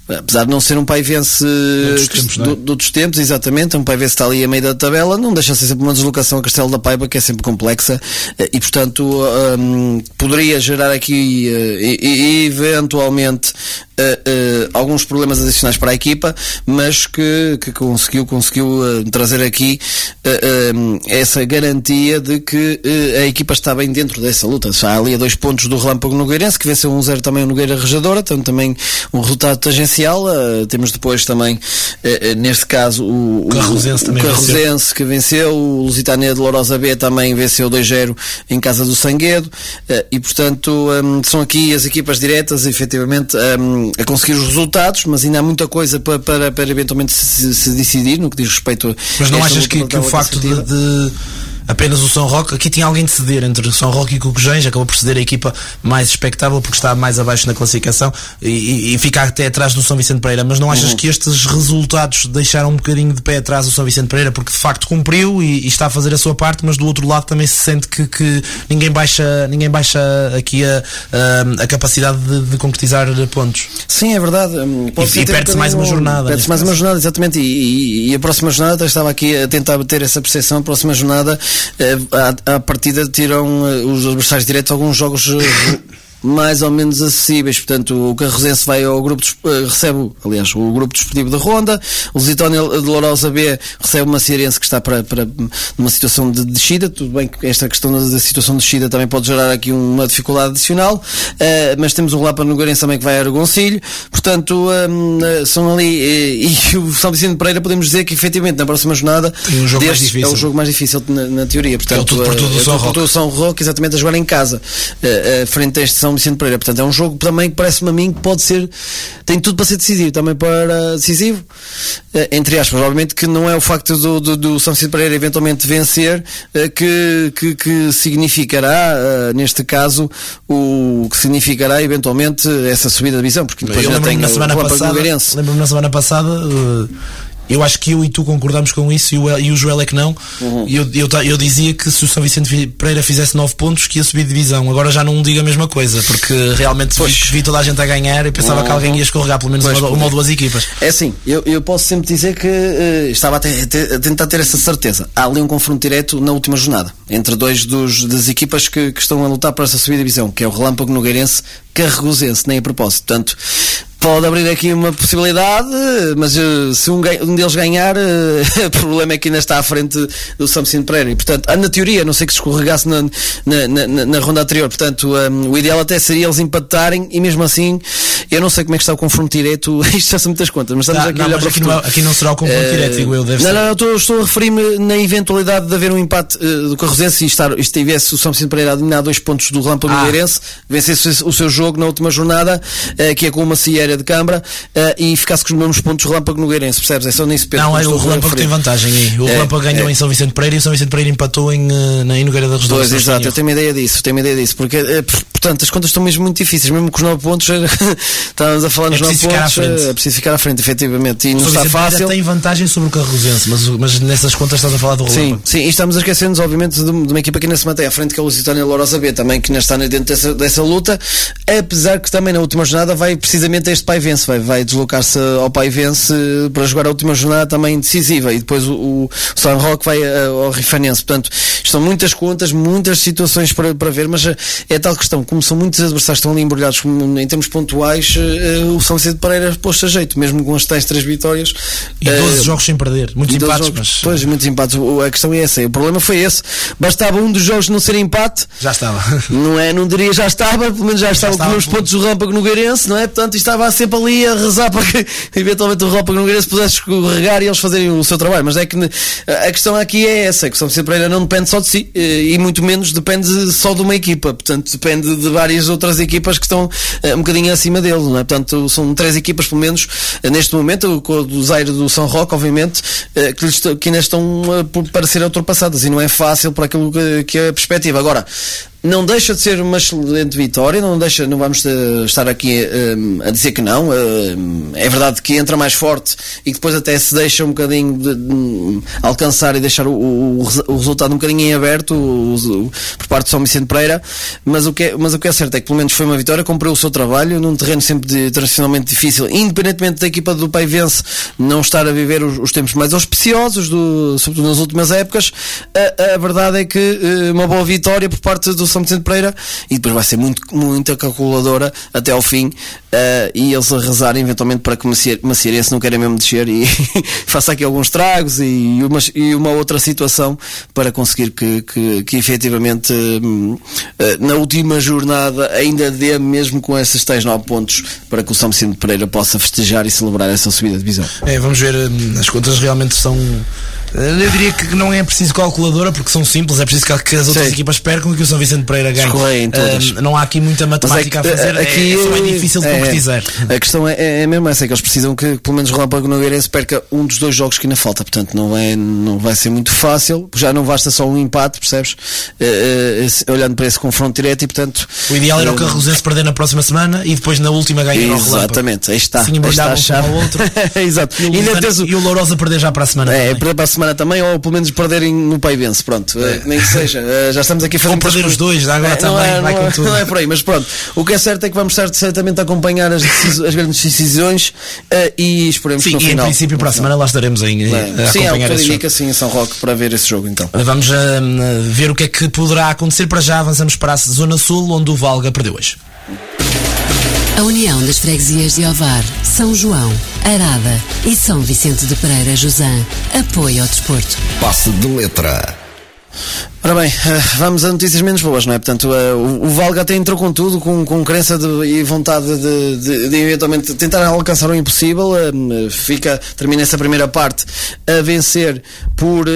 apesar de não ser um Paivense outros tempos, não é? do, de outros tempos, exatamente, um Paivense está ali a meio da tabela, não deixa de ser sempre uma deslocação a Castelo da Paiva, que é sempre complexa, e portanto um, poderia gerar aqui uh, e, e, eventualmente uh, uh, alguns problemas adicionais para a equipa, mas que, que conseguiu, conseguiu uh, trazer aqui uh, um, essa garantia de que uh, a equipa está bem dentro dessa luta. Já há ali a dois pontos do Relâmpago Nogueirense, que venceu um zero também o Nogueira Rejadora, então também um resultado tangencial. Uh, temos depois também, uh, neste caso, o, o Carrozense, o, o Carrozense que venceu, o Lusitânia de Lourosa B também venceu dois zero em casa do Sanguedo, uh, e portanto um, são aqui as equipas diretas, efetivamente, um, a conseguir os resultados, mas ainda há muita coisa para, para, para eventualmente se, se decidir no que diz respeito a. Mas não achas que, que o facto de, de apenas o São Roque, aqui tinha alguém de ceder entre o São Roque e o Cocojães, acabou por ceder a equipa mais expectável porque está mais abaixo na classificação e, e, e fica até atrás do São Vicente Pereira, mas não achas uhum. que estes resultados deixaram um bocadinho de pé atrás o São Vicente Pereira, porque de facto cumpriu e, e está a fazer a sua parte, mas do outro lado também se sente que, que ninguém baixa ninguém baixa aqui a, a, a capacidade de, de concretizar pontos. Sim, é verdade. Pode e e perde-se mais uma jornada. Perde-se mais uma jornada, exatamente, e, e, e a próxima jornada, estava aqui a tentar ter essa percepção, a próxima jornada à, à partida tiram os adversários diretos alguns jogos mais ou menos acessíveis. Portanto, o Carrozense vai ao grupo, recebe, aliás, o grupo desportivo da Ronda, o Lusitânia de Lourosa B recebe uma Seirense que está para, para numa situação de descida. Tudo bem que esta questão da situação de descida também pode gerar aqui uma dificuldade adicional, uh, mas temos o Relâmpago Nogueirense também que vai a Argoncilho. Portanto, um, são ali, e, e o São Vicente Pereira podemos dizer que efetivamente na próxima jornada um jogo mais difícil. É o jogo mais difícil na, na teoria. Portanto, é tudo por tudo do São Roque. O São Roque, exatamente, a jogar em casa, uh, uh, frente a este São Vicente Pereira. Portanto, é um jogo também que parece-me a mim que pode ser, tem tudo para ser decisivo, também para decisivo, uh, entre aspas, obviamente que não é o facto do, do, do São Vicente Pereira eventualmente vencer uh, que, que, que significará, uh, neste caso, o que significará eventualmente essa subida de divisão, porque depois eu já tem na o semana passada, lembro-me na semana passada, uh, eu acho que eu e tu concordamos com isso e o, e o Joel é que não. Uhum. eu, eu, eu dizia que se o São Vicente Pereira fizesse nove pontos que ia subir de divisão. Agora já não digo a mesma coisa, porque realmente vi, vi toda a gente a ganhar e pensava uhum. que alguém ia escorregar pelo menos pois, uma, uma ou duas equipas. É assim, eu, eu posso sempre dizer que uh, estava a, ter, a tentar ter essa certeza. Há ali um confronto direto na última jornada entre dois dos, das equipas que, que estão a lutar para essa subida de divisão, que é o Relâmpago Nogueirense, Carregozense, nem a propósito. Portanto, pode abrir aqui uma possibilidade, mas uh, se um, um deles ganhar, uh, o problema é que ainda está à frente do São Vicente Pereira. E, portanto, na teoria, não sei que se escorregasse na, na, na, na ronda anterior. Portanto, um, o ideal até seria eles empatarem e mesmo assim, eu não sei como é que está o confronto direto. Isto já são muitas contas, mas estamos tá, aqui não, a olhar para aqui não, aqui não será o confronto uh, direto, digo eu. Deve não, ser. não, não, estou, estou a referir-me na eventualidade de haver um empate uh, do Carrozense e estar, estivesse o São Vicente Pereira a dominar dois pontos do Relâmpago Nogueirense, ah. vencesse o seu jogo na última jornada, uh, que é com uma Macieira de Câmara. Uh, e ficasse com os mesmos pontos Relâmpago Nogueirense, percebes? É só nisso, Pedro. Não, é o Relâmpago tem vantagem aí. O é, Relâmpago ganhou é. em São Vicente Pereira e o São Vicente Pereira empatou em, na Nogueira da Redonda. Pois, exato, eu tenho uma ideia disso, tenho uma ideia disso, porque, é, portanto, as contas estão mesmo muito difíceis, mesmo com os nove pontos, estávamos a falar nos é nove pontos, é preciso ficar à frente, efetivamente, e o não está fácil. Tem vantagem sobre o Carrozense, mas, mas nessas contas estás a falar do Relâmpago. Sim, sim, e estamos a esquecer-nos, obviamente, de, de uma equipa que ainda se mantém à frente, que é o Lusitânia de Lourosa B, também, que ainda está dentro dessa, dessa luta, apesar que também na última jornada vai precisamente este Paivense, vai, vai deslocar-se ao Paivense para jogar a última jornada também decisiva, e depois o, o São Roque vai ao Rifanense. Portanto, estão muitas contas, muitas situações para, para ver, mas é tal questão, como são muitos adversários que estão ali embrulhados em termos pontuais, o São Vicente Pereira posto a jeito, mesmo com as tais três vitórias e doze uh, jogos sem perder, muitos empates, jogos, mas... pois, muitos empates. A questão é essa, o problema foi esse, bastava um dos jogos não ser empate, já estava, não é, não diria já estava, pelo menos já, já estava, estava com os pontos do Relâmpago Nogueirense, não é? Portanto, estava sempre ali a rezar para que eventualmente o Relâmpago Nogueirense pudesse escorregar e eles fazerem o seu trabalho, mas é que a questão aqui é essa, que o São Vicente Pereira não depende só de si e muito menos depende só de uma equipa, portanto depende de várias outras equipas que estão um bocadinho acima dele, não é? Portanto são três equipas pelo menos neste momento, com o do Zaire do São Roque obviamente, que, lhes, que ainda estão para serem ultrapassadas e não é fácil para aquilo que, que é a perspectiva. Agora, não deixa de ser uma excelente vitória, não deixa, não vamos uh, estar aqui uh, a dizer que não. Uh, é verdade que entra mais forte e que depois até se deixa um bocadinho de, de alcançar e deixar o, o, o resultado um bocadinho em aberto o, o, por parte de São Vicente Pereira, mas o, que é, mas o que é certo é que pelo menos foi uma vitória, cumpriu o seu trabalho num terreno sempre de, tradicionalmente difícil, independentemente da equipa do Paivense não estar a viver os, os tempos mais auspiciosos, do, sobretudo nas últimas épocas. A, a verdade é que uh, uma boa vitória por parte do São Vicente Pereira, e depois vai ser muito, muita calculadora até ao fim, uh, e eles a rezarem eventualmente para que o Macierense não querem mesmo descer e faça aqui alguns tragos e uma, e uma outra situação para conseguir que, que, que efetivamente uh, uh, na última jornada ainda dê, mesmo com esses tais nove pontos, para que o São Vicente Pereira possa festejar e celebrar essa subida de divisão. É, vamos ver, as contas realmente são... Eu diria que não é preciso calculadora, porque são simples, é preciso que as outras Sim. equipas percam e que o São Vicente Pereira ganhe. Uh, não há aqui muita matemática é que, a fazer, aqui, é, é só é difícil de é, concretizar. A questão é, é mesmo essa, é que eles precisam que pelo menos o Relâmpago Nogueirense perca um dos dois jogos que ainda falta, portanto não, é, não vai ser muito fácil, já não basta só um empate, percebes? Uh, uh, olhando para esse confronto direto e portanto... O ideal era uh, o Carrozense perder na próxima semana e depois na última ganhar ao Relâmpago. Exatamente, aí está. Assim embrulhavam um ao outro. Exato. E o, Lutano, e o Lourosa perder já para a semana é, também. perder para a semana também, ou pelo menos perderem no Paivense, pronto, é. nem que seja, já estamos aqui a fazer... Ou perder os dois, agora é, também, é, vai não, com tudo. Não é por aí, mas pronto, o que é certo é que vamos estar certamente a acompanhar as, decisões, as grandes decisões uh, e esperemos sim, que no e final... Sim, em princípio para a semana lá estaremos em, é. a sim, acompanhar é o que esse indica, sim, em São Roque, para ver esse jogo então. Vamos uh, ver o que é que poderá acontecer. Para já avançamos para a Zona Sul, onde o Valga perdeu hoje. A União das Freguesias de Ovar, São João, Arada e São Vicente de Pereira Josã apoia ao desporto. Passe de letra. Ora bem, vamos a notícias menos boas, não é? Portanto, o Valga até entrou com tudo, com, com crença de, e vontade de, de, de eventualmente tentar alcançar o impossível. Fica, termina essa primeira parte a vencer por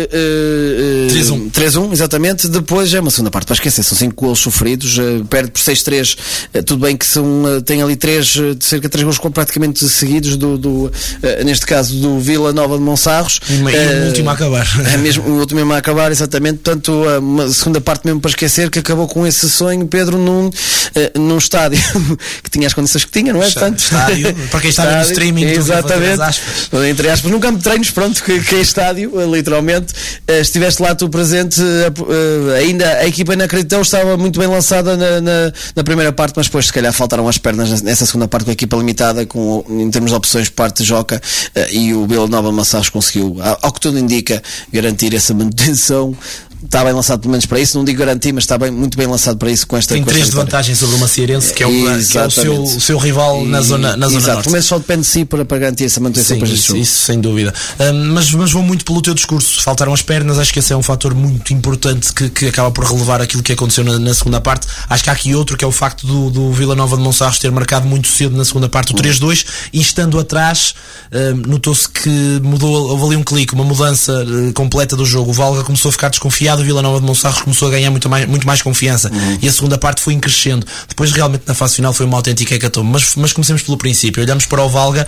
uh, três a um, exatamente. Depois é uma segunda parte para esquecer, são cinco golos sofridos, uh, perde por seis a três. Uh, tudo bem que são, uh, tem ali três, uh, cerca de três golos praticamente seguidos, do, do, uh, neste caso do Vila Nova de Monsarros. E, uh, e o último a acabar. É mesmo, o último mesmo a acabar, exatamente. Portanto, uma segunda parte mesmo para esquecer, que acabou com esse sonho, Pedro, num, uh, num estádio que tinha as condições que tinha, não é? Portanto, estádio, para quem está no streaming, exatamente, aspas. Entre aspas, num campo de treinos, pronto, que, que é estádio, literalmente. Uh, estiveste lá tu presente, uh, uh, ainda a equipa inacreditável estava muito bem lançada na, na, na primeira parte, mas depois se calhar faltaram as pernas nessa segunda parte, com a equipa limitada, com, em termos de opções por parte de Joca, uh, e o Vila Nova Massarros conseguiu, ao que tudo indica, garantir essa manutenção. Está bem lançado pelo menos para isso, não digo garantir, mas está bem, muito bem lançado para isso com esta... Tem três de vantagem sobre o Macierense, que é o, que é o, seu, o seu rival na zona, na zona norte. Pelo menos só depende de si para, para garantir essa manutenção. Sim, para isso, isso sem dúvida. Um, mas, mas vou muito pelo teu discurso. Faltaram as pernas, acho que esse é um fator muito importante que, que acaba por relevar aquilo que aconteceu na, na segunda parte. Acho que há aqui outro, que é o facto do, do Vila Nova de Monsarros ter marcado muito cedo na segunda parte o três a dois, e estando atrás, um, notou-se que mudou, houve ali um clique, uma mudança uh, completa do jogo. O Valga começou a ficar desconfiado, o Vila Nova de Monsarros começou a ganhar muito mais, muito mais confiança, uhum. e a segunda parte foi crescendo. Depois realmente na fase final foi uma autêntica hecatombe, mas, mas comecemos pelo princípio. Olhamos para o Valga,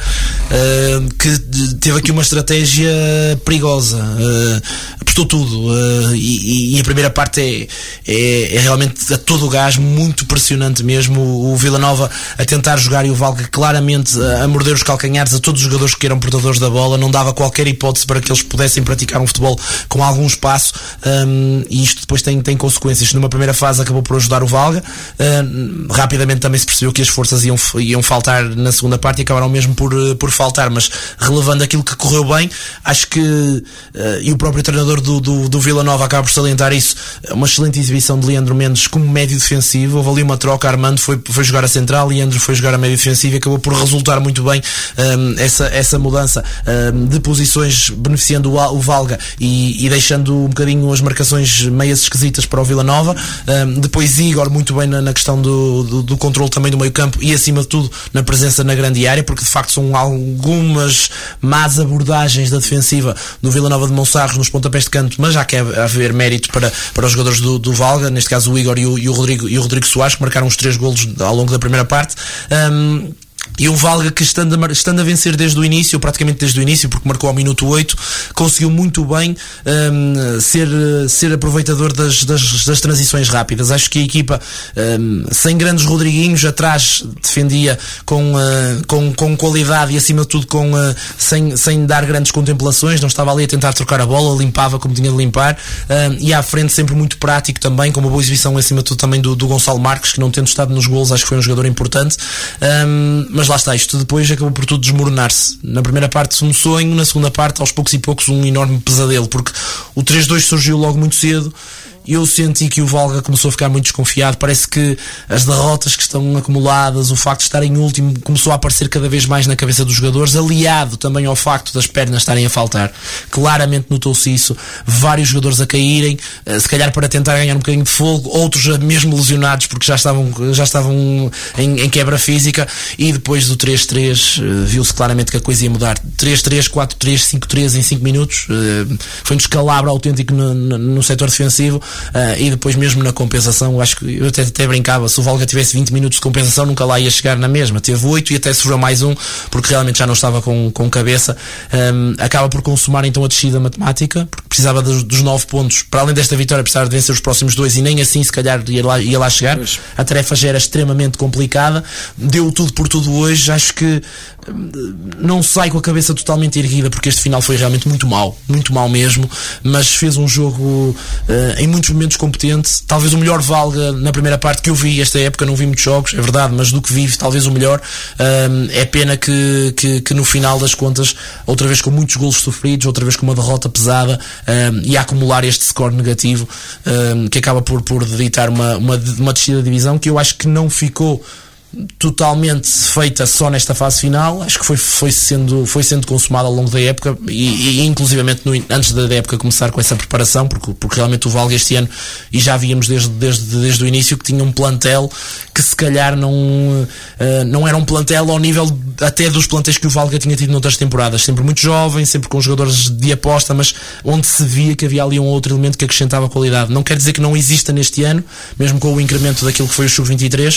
uh, que teve aqui uma estratégia perigosa, uh, apostou tudo, uh, e, e a primeira parte é, é, é realmente a todo o gás, muito pressionante mesmo. O, o Vila Nova a tentar jogar e o Valga claramente a, a morder os calcanhares a todos os jogadores que eram portadores da bola, não dava qualquer hipótese para que eles pudessem praticar um futebol com algum espaço, um, e isto depois tem, tem consequências. Numa primeira fase acabou por ajudar o Valga, uh, rapidamente também se percebeu que as forças iam, iam faltar na segunda parte e acabaram mesmo por, por faltar, mas relevando aquilo que correu bem, acho que uh, e o próprio treinador do, do, do Vila Nova acaba por salientar isso, uma excelente exibição de Leandro Mendes como médio defensivo. Houve ali uma troca, Armando foi, foi jogar a central, Leandro foi jogar a médio defensivo e acabou por resultar muito bem um, essa, essa mudança um, de posições, beneficiando o, o Valga e, e deixando um bocadinho as marcações meias esquisitas para o Vila Nova. Um, depois Igor muito bem na, na questão do, do, do controle também do meio campo e acima de tudo na presença na grande área, porque de facto são algumas más abordagens da defensiva do Vila Nova de Monsarros nos pontapés de canto, mas já quer haver mérito para, para os jogadores do, do Valga, neste caso o Igor e o, e o Rodrigo e o Rodrigo Soares, que marcaram os três golos ao longo da primeira parte. Um, E um Valga que estando a, estando a vencer desde o início, praticamente desde o início, porque marcou ao minuto oito, conseguiu muito bem um, ser, ser aproveitador das, das, das transições rápidas. Acho que a equipa, um, sem grandes Rodriguinhos, atrás defendia com, uh, com, com qualidade e acima de tudo com, uh, sem, sem dar grandes contemplações, não estava ali a tentar trocar a bola, limpava como tinha de limpar, um, e à frente sempre muito prático também, com uma boa exibição acima de tudo também do, do Gonçalo Marques, que não tendo estado nos golos, acho que foi um jogador importante. Um, mas lá está, isto depois acabou por tudo desmoronar-se. Na primeira parte um sonho, na segunda parte aos poucos e poucos um enorme pesadelo, porque o três dois surgiu logo muito cedo. Eu senti que o Valga começou a ficar muito desconfiado. Parece que as derrotas que estão acumuladas, o facto de estar em último, começou a aparecer cada vez mais na cabeça dos jogadores, aliado também ao facto das pernas estarem a faltar. Claramente notou-se isso, vários jogadores a caírem, se calhar para tentar ganhar um bocadinho de fogo, outros mesmo lesionados porque já estavam, já estavam em, em quebra física. E depois do três três viu-se claramente que a coisa ia mudar. três três, quatro três, cinco três em cinco minutos, foi um descalabro autêntico no, no, no setor defensivo. Uh, e depois mesmo na compensação, acho que eu até, até brincava, se o Valga tivesse vinte minutos de compensação nunca lá ia chegar na mesma, teve oito e até sofreu mais um porque realmente já não estava com, com cabeça. Um, acaba por consumar então a descida matemática, porque precisava dos, dos nove pontos, para além desta vitória precisava de vencer os próximos dois e nem assim se calhar ia lá, ia lá chegar. A tarefa já era extremamente complicada, deu tudo por tudo hoje. Acho que não sai com a cabeça totalmente erguida porque este final foi realmente muito mau, muito mau mesmo, mas fez um jogo uh, em muitos momentos competente, talvez o melhor Valga na primeira parte que eu vi esta época. Não vi muitos jogos, é verdade, mas do que vi talvez o melhor. Um, é pena que, que, que no final das contas, outra vez com muitos golos sofridos, outra vez com uma derrota pesada, um, e a acumular este score negativo, um, que acaba por, por ditar uma, uma, uma descida de divisão que eu acho que não ficou totalmente feita só nesta fase final. Acho que foi, foi, sendo, foi sendo consumada ao longo da época e, e inclusivamente no, antes da época começar com essa preparação, porque, porque realmente o Valga este ano, e já víamos desde, desde, desde o início que tinha um plantel que se calhar não, uh, não era um plantel ao nível até dos plantéis que o Valga tinha tido noutras temporadas, sempre muito jovem, sempre com jogadores de aposta, mas onde se via que havia ali um outro elemento que acrescentava qualidade. Não quer dizer que não exista neste ano, mesmo com o incremento daquilo que foi o sub vinte e três,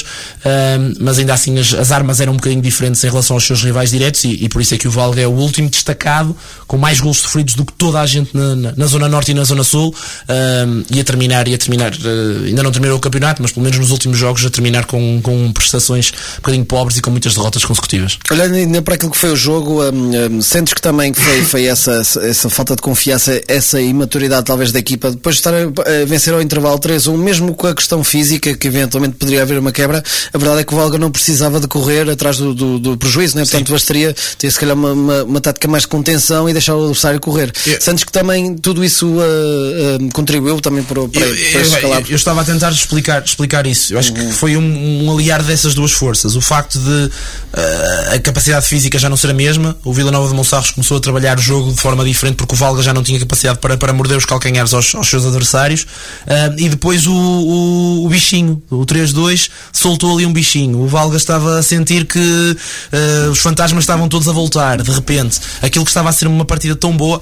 uh, mas ainda assim as, as armas eram um bocadinho diferentes em relação aos seus rivais diretos, e, e por isso é que o Valga é o último destacado, com mais golos sofridos do que toda a gente na, na, na Zona Norte e na Zona Sul, uh, e a terminar, e a terminar uh, ainda não terminou o campeonato, mas pelo menos nos últimos jogos a terminar com, com prestações um bocadinho pobres e com muitas derrotas consecutivas. Olhando ainda para aquilo que foi o jogo, um, um, sentes que também foi, foi essa, essa falta de confiança, essa imaturidade talvez da equipa, depois de estar a, a vencer ao intervalo três um, mesmo com a questão física, que eventualmente poderia haver uma quebra, a verdade é que o Valga não precisava de correr atrás do, do, do prejuízo, né? Portanto bastaria ter se calhar uma, uma, uma tática mais de contenção e deixar o adversário correr. Eu, Sentes que também tudo isso uh, uh, contribuiu também para, para, eu, para este calabro? Eu, eu estava a tentar explicar, explicar isso. Eu acho uhum. que foi um, um aliar dessas duas forças. O facto de uh, a capacidade física já não ser a mesma. O Vila Nova de Monsarros começou a trabalhar o jogo de forma diferente porque o Valga já não tinha capacidade para, para morder os calcanhares aos, aos seus adversários, uh, e depois o, o, o bichinho, o três dois soltou ali um bichinho. O Valga estava a sentir que uh, os fantasmas estavam todos a voltar de repente. Aquilo que estava a ser uma partida tão boa,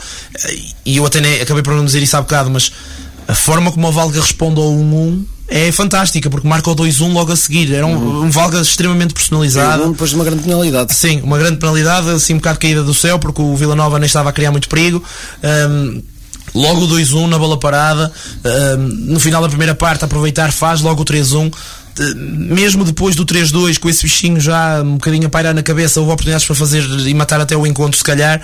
e eu até nem, acabei por não dizer isso há bocado, mas a forma como o Valga responde ao um um é fantástica, porque marca o dois um logo a seguir. Era um, uhum. um Valga extremamente personalizado. Um, depois de uma grande penalidade. Sim, uma grande penalidade, assim um bocado caída do céu, porque o Vila Nova nem estava a criar muito perigo. Um, logo o dois um na bola parada. Um, no final da primeira parte, aproveitar, faz logo o três um. Mesmo depois do três dois, com esse bichinho já um bocadinho a pairar na cabeça, houve oportunidades para fazer e matar até o encontro, se calhar,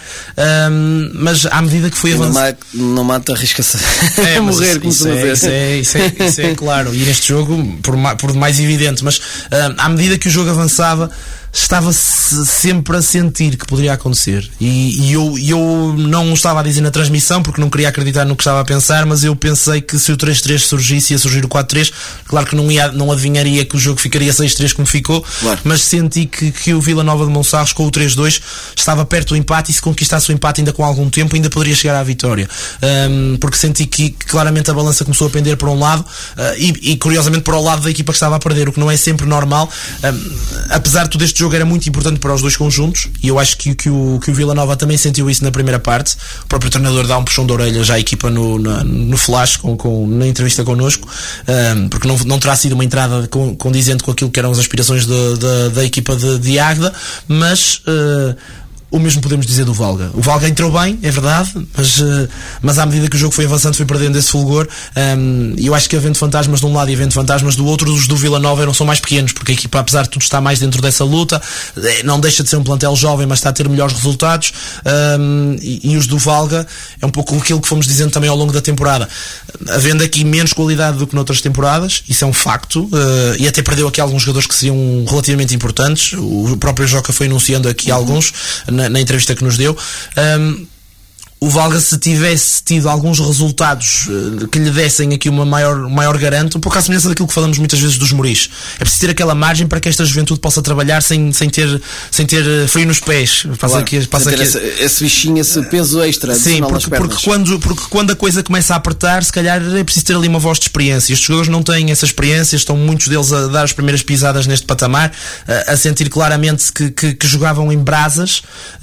um, mas à medida que foi avançando, não, não mata, arrisca-se é, a morrer, como isso, é, isso, é, isso, é, isso é claro, e neste jogo por mais, por mais evidente, mas um, à medida que o jogo avançava, estava-se sempre a sentir que poderia acontecer, e, e eu, eu não estava a dizer na transmissão porque não queria acreditar no que estava a pensar, mas eu pensei que se o três três surgisse, ia surgir o quatro três. Claro que não, ia, não adivinharia que o jogo ficaria seis três como ficou, claro. Mas senti que, que o Vila Nova de Monsarros com o três dois estava perto do empate, e se conquistasse o empate ainda com algum tempo ainda poderia chegar à vitória, um, porque senti que, que claramente a balança começou a pender para um lado, uh, e, e curiosamente para o lado da equipa que estava a perder, o que não é sempre normal, um, apesar de tudo este este jogo era muito importante para os dois conjuntos, e eu acho que, que, o, que o Vila Nova também sentiu isso na primeira parte. O próprio treinador dá um puxão de orelha já à equipa no, na, no flash, com, com, na entrevista connosco, um, porque não, não terá sido uma entrada condizente com aquilo que eram as aspirações de, de, da equipa de, de Águeda, mas uh, o mesmo podemos dizer do Valga. O Valga entrou bem, é verdade, mas, uh, mas à medida que o jogo foi avançando foi perdendo esse fulgor, um, e eu acho que havendo fantasmas de um lado e havendo fantasmas do outro, os do Vila Nova eram, são mais pequenos, porque a equipa, apesar de tudo, está mais dentro dessa luta, não deixa de ser um plantel jovem, mas está a ter melhores resultados, um, e, e os do Valga é um pouco aquilo que fomos dizendo também ao longo da temporada, havendo aqui menos qualidade do que noutras temporadas, isso é um facto, uh, e até perdeu aqui alguns jogadores que seriam relativamente importantes. O próprio Joca foi anunciando aqui uhum. alguns Na, na entrevista que nos deu. Um, o Valga, se tivesse tido alguns resultados uh, que lhe dessem aqui uma maior, maior garanto, um pouco à semelhança daquilo que falamos muitas vezes dos Moris, é preciso ter aquela margem para que esta juventude possa trabalhar sem, sem ter, sem ter uh, frio nos pés. Passa claro, aqui, passa aqui... Esse, esse bichinho, esse peso extra. Sim, porque, porque, quando, porque quando a coisa começa a apertar, se calhar é preciso ter ali uma voz de experiência. Estes jogadores não têm essa experiência, estão muitos deles a dar as primeiras pisadas neste patamar, a, a sentir claramente que, que, que jogavam em brasas,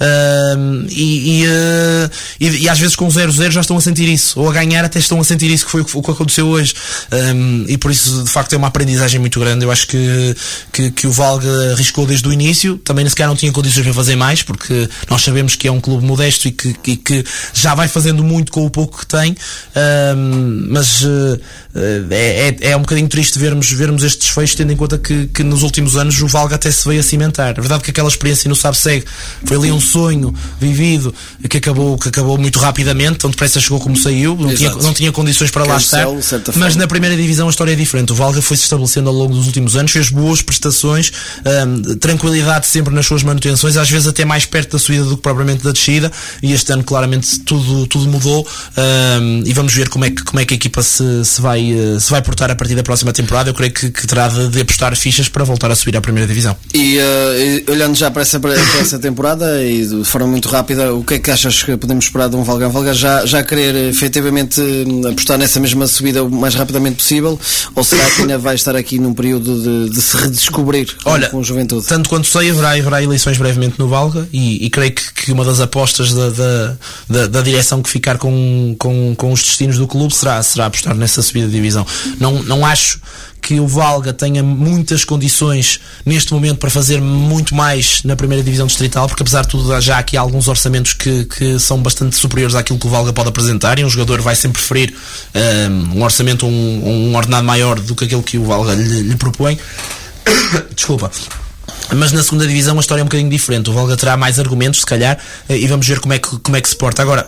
uh, e, e, uh, e E, e às vezes com zero zero já estão a sentir isso, ou a ganhar até estão a sentir isso, que foi o que aconteceu hoje, um, e por isso de facto é uma aprendizagem muito grande. Eu acho que, que, que o Valga arriscou desde o início, também nem sequer não tinha condições para fazer mais, porque nós sabemos que é um clube modesto e que, e que já vai fazendo muito com o pouco que tem, um, mas uh, é, é, é um bocadinho triste vermos, vermos estes desfechos, tendo em conta que, que nos últimos anos o Valga até se veio a cimentar. É verdade que aquela experiência no Sabe-Segue foi ali um sonho vivido que acabou, que acabou muito rapidamente, tão depressa chegou como saiu, não, tinha, não tinha condições para lá estar, mas na primeira divisão a história é diferente. O Valga foi se estabelecendo ao longo dos últimos anos, fez boas prestações, um, tranquilidade sempre nas suas manutenções, às vezes até mais perto da subida do que propriamente da descida, e este ano claramente tudo, tudo mudou, um, e vamos ver como é que, como é que a equipa se, se, vai, se vai portar a partir da próxima temporada. Eu creio que, que terá de, de apostar fichas para voltar a subir à primeira divisão. E uh, olhando já para essa, para essa temporada e de forma muito rápida, o que é que achas que podemos esperar de um Valga? Valga já, já querer efetivamente apostar nessa mesma subida o mais rapidamente possível, ou será que ainda vai estar aqui num período de, de se redescobrir com, Olha, com a juventude? Tanto quanto sei, haverá, haverá eleições brevemente no Valga, e, e creio que, que uma das apostas da, da, da, da direção que ficar com, com, com os destinos do clube será, será apostar nessa subida de divisão. Não, não acho que o Valga tenha muitas condições neste momento para fazer muito mais na primeira divisão distrital, porque apesar de tudo já há aqui alguns orçamentos que, que são bastante superiores àquilo que o Valga pode apresentar, e um jogador vai sempre preferir um, um orçamento, um, um ordenado maior do que aquele que o Valga lhe, lhe propõe. Desculpa. Mas na segunda divisão a história é um bocadinho diferente. O Valga terá mais argumentos, se calhar, e vamos ver como é que, como é que se porta. Agora,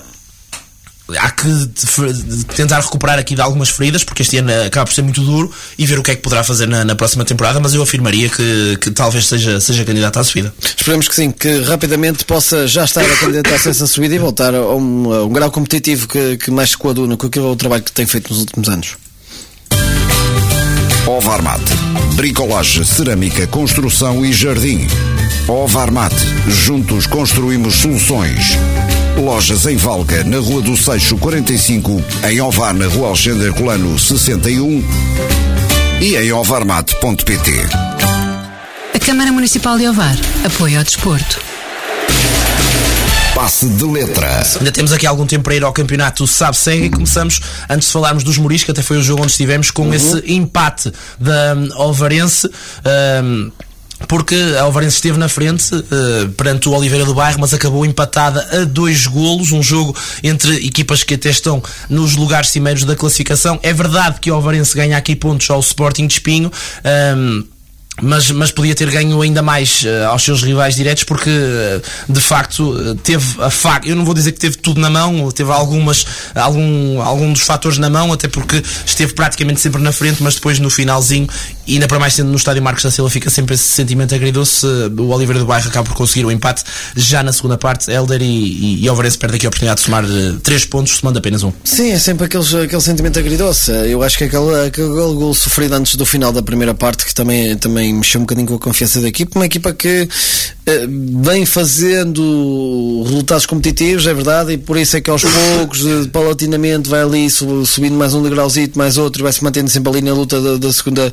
há que tentar recuperar aqui de algumas feridas, porque este ano acaba por ser muito duro, e ver o que é que poderá fazer na, na próxima temporada, mas eu afirmaria que, que talvez seja, seja candidato à subida. Esperemos que sim, que rapidamente possa já estar a candidatar-se a essa subida e voltar a um, a um grau competitivo que, que mais se coaduna com aquilo, o trabalho que tem feito nos últimos anos. Ovarmat, bricolagem, cerâmica, construção e jardim. Ovarmat, juntos construímos soluções. Lojas em Valga, na Rua do Seixo quarenta e cinco, em Ovar, na Rua Alexandre Colano sessenta e um e em ovarmat ponto pt. A Câmara Municipal de Ovar apoia o desporto. Passe de letra. Ainda temos aqui algum tempo para ir ao campeonato Sabe-Segue, e começamos, antes de falarmos dos Moris, que até foi o jogo onde estivemos, com uhum. esse empate da um, Ovarense, um, porque a Ovarense esteve na frente uh, perante o Oliveira do Bairro, mas acabou empatada a dois golos, um jogo entre equipas que até estão nos lugares cimeiros da classificação. É verdade que a Ovarense ganha aqui pontos ao Sporting de Espinho, um, Mas, mas podia ter ganho ainda mais uh, aos seus rivais diretos, porque uh, de facto uh, teve a faca. Eu não vou dizer que teve tudo na mão, teve algumas, algum, algum dos fatores na mão, até porque esteve praticamente sempre na frente, mas depois no finalzinho, e ainda para mais sendo no estádio Marcos da Silva, fica sempre esse sentimento agridoce. Uh, o Oliveira do Bairro acaba por conseguir o empate já na segunda parte. Helder e, e, e Ovarense perde aqui a oportunidade de somar uh, três pontos, somando apenas um. Sim, é sempre aquele, aquele sentimento agridoce. Eu acho que aquele, aquele gol sofrido antes do final da primeira parte, que também, também mexeu um bocadinho com a confiança da equipa, uma equipa que uh, vem fazendo resultados competitivos, é verdade, e por isso é que aos poucos, uh, paulatinamente, vai ali subindo mais um degrauzito, mais outro, e vai se mantendo sempre ali na luta da, da segunda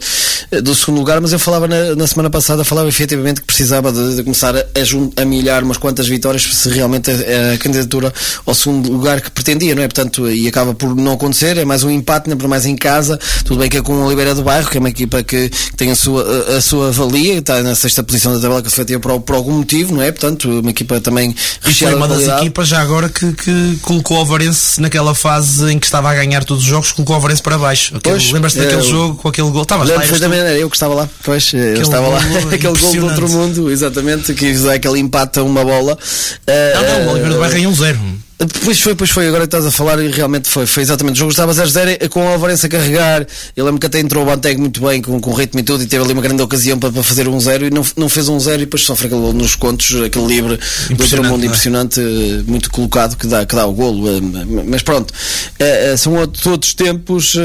do segundo lugar, mas eu falava na, na semana passada, falava efetivamente que precisava de, de começar a, a, a milhar umas quantas vitórias se realmente a, a candidatura ao segundo lugar que pretendia, não é? Portanto, e acaba por não acontecer, é mais um empate, não por mais em casa, tudo bem que é com o Oliveira do Bairro, que é uma equipa que, que tem a sua, a, a sua valia, está na sexta posição da tabela classificativa por, por algum motivo, não é? Portanto, uma equipa também recheada. Foi uma das equipas já agora que, que colocou o Alvarense naquela fase em que estava a ganhar todos os jogos, colocou o Alvarense para baixo. Lembras-te daquele é, jogo com aquele gol? Estavas lá? Foi também, eu que estava lá, pois, eu estava lá, aquele gol do outro mundo, exatamente, que dá aquele empate a uma bola. Não, não, o Oliveira do Bairro ganhou um zero. Pois foi, pois foi, agora que estás a falar e realmente foi, foi exatamente, o jogo estava zero a zero com o Alvarense a carregar, eu lembro que até entrou o Banteg muito bem com, com o ritmo e tudo e teve ali uma grande ocasião para, para fazer um zero e não, não fez um zero e depois sofre aquele, nos contos, aquele livre do outro mundo impressionante, muito colocado que dá, que dá o golo, mas pronto, são outros, outros tempos,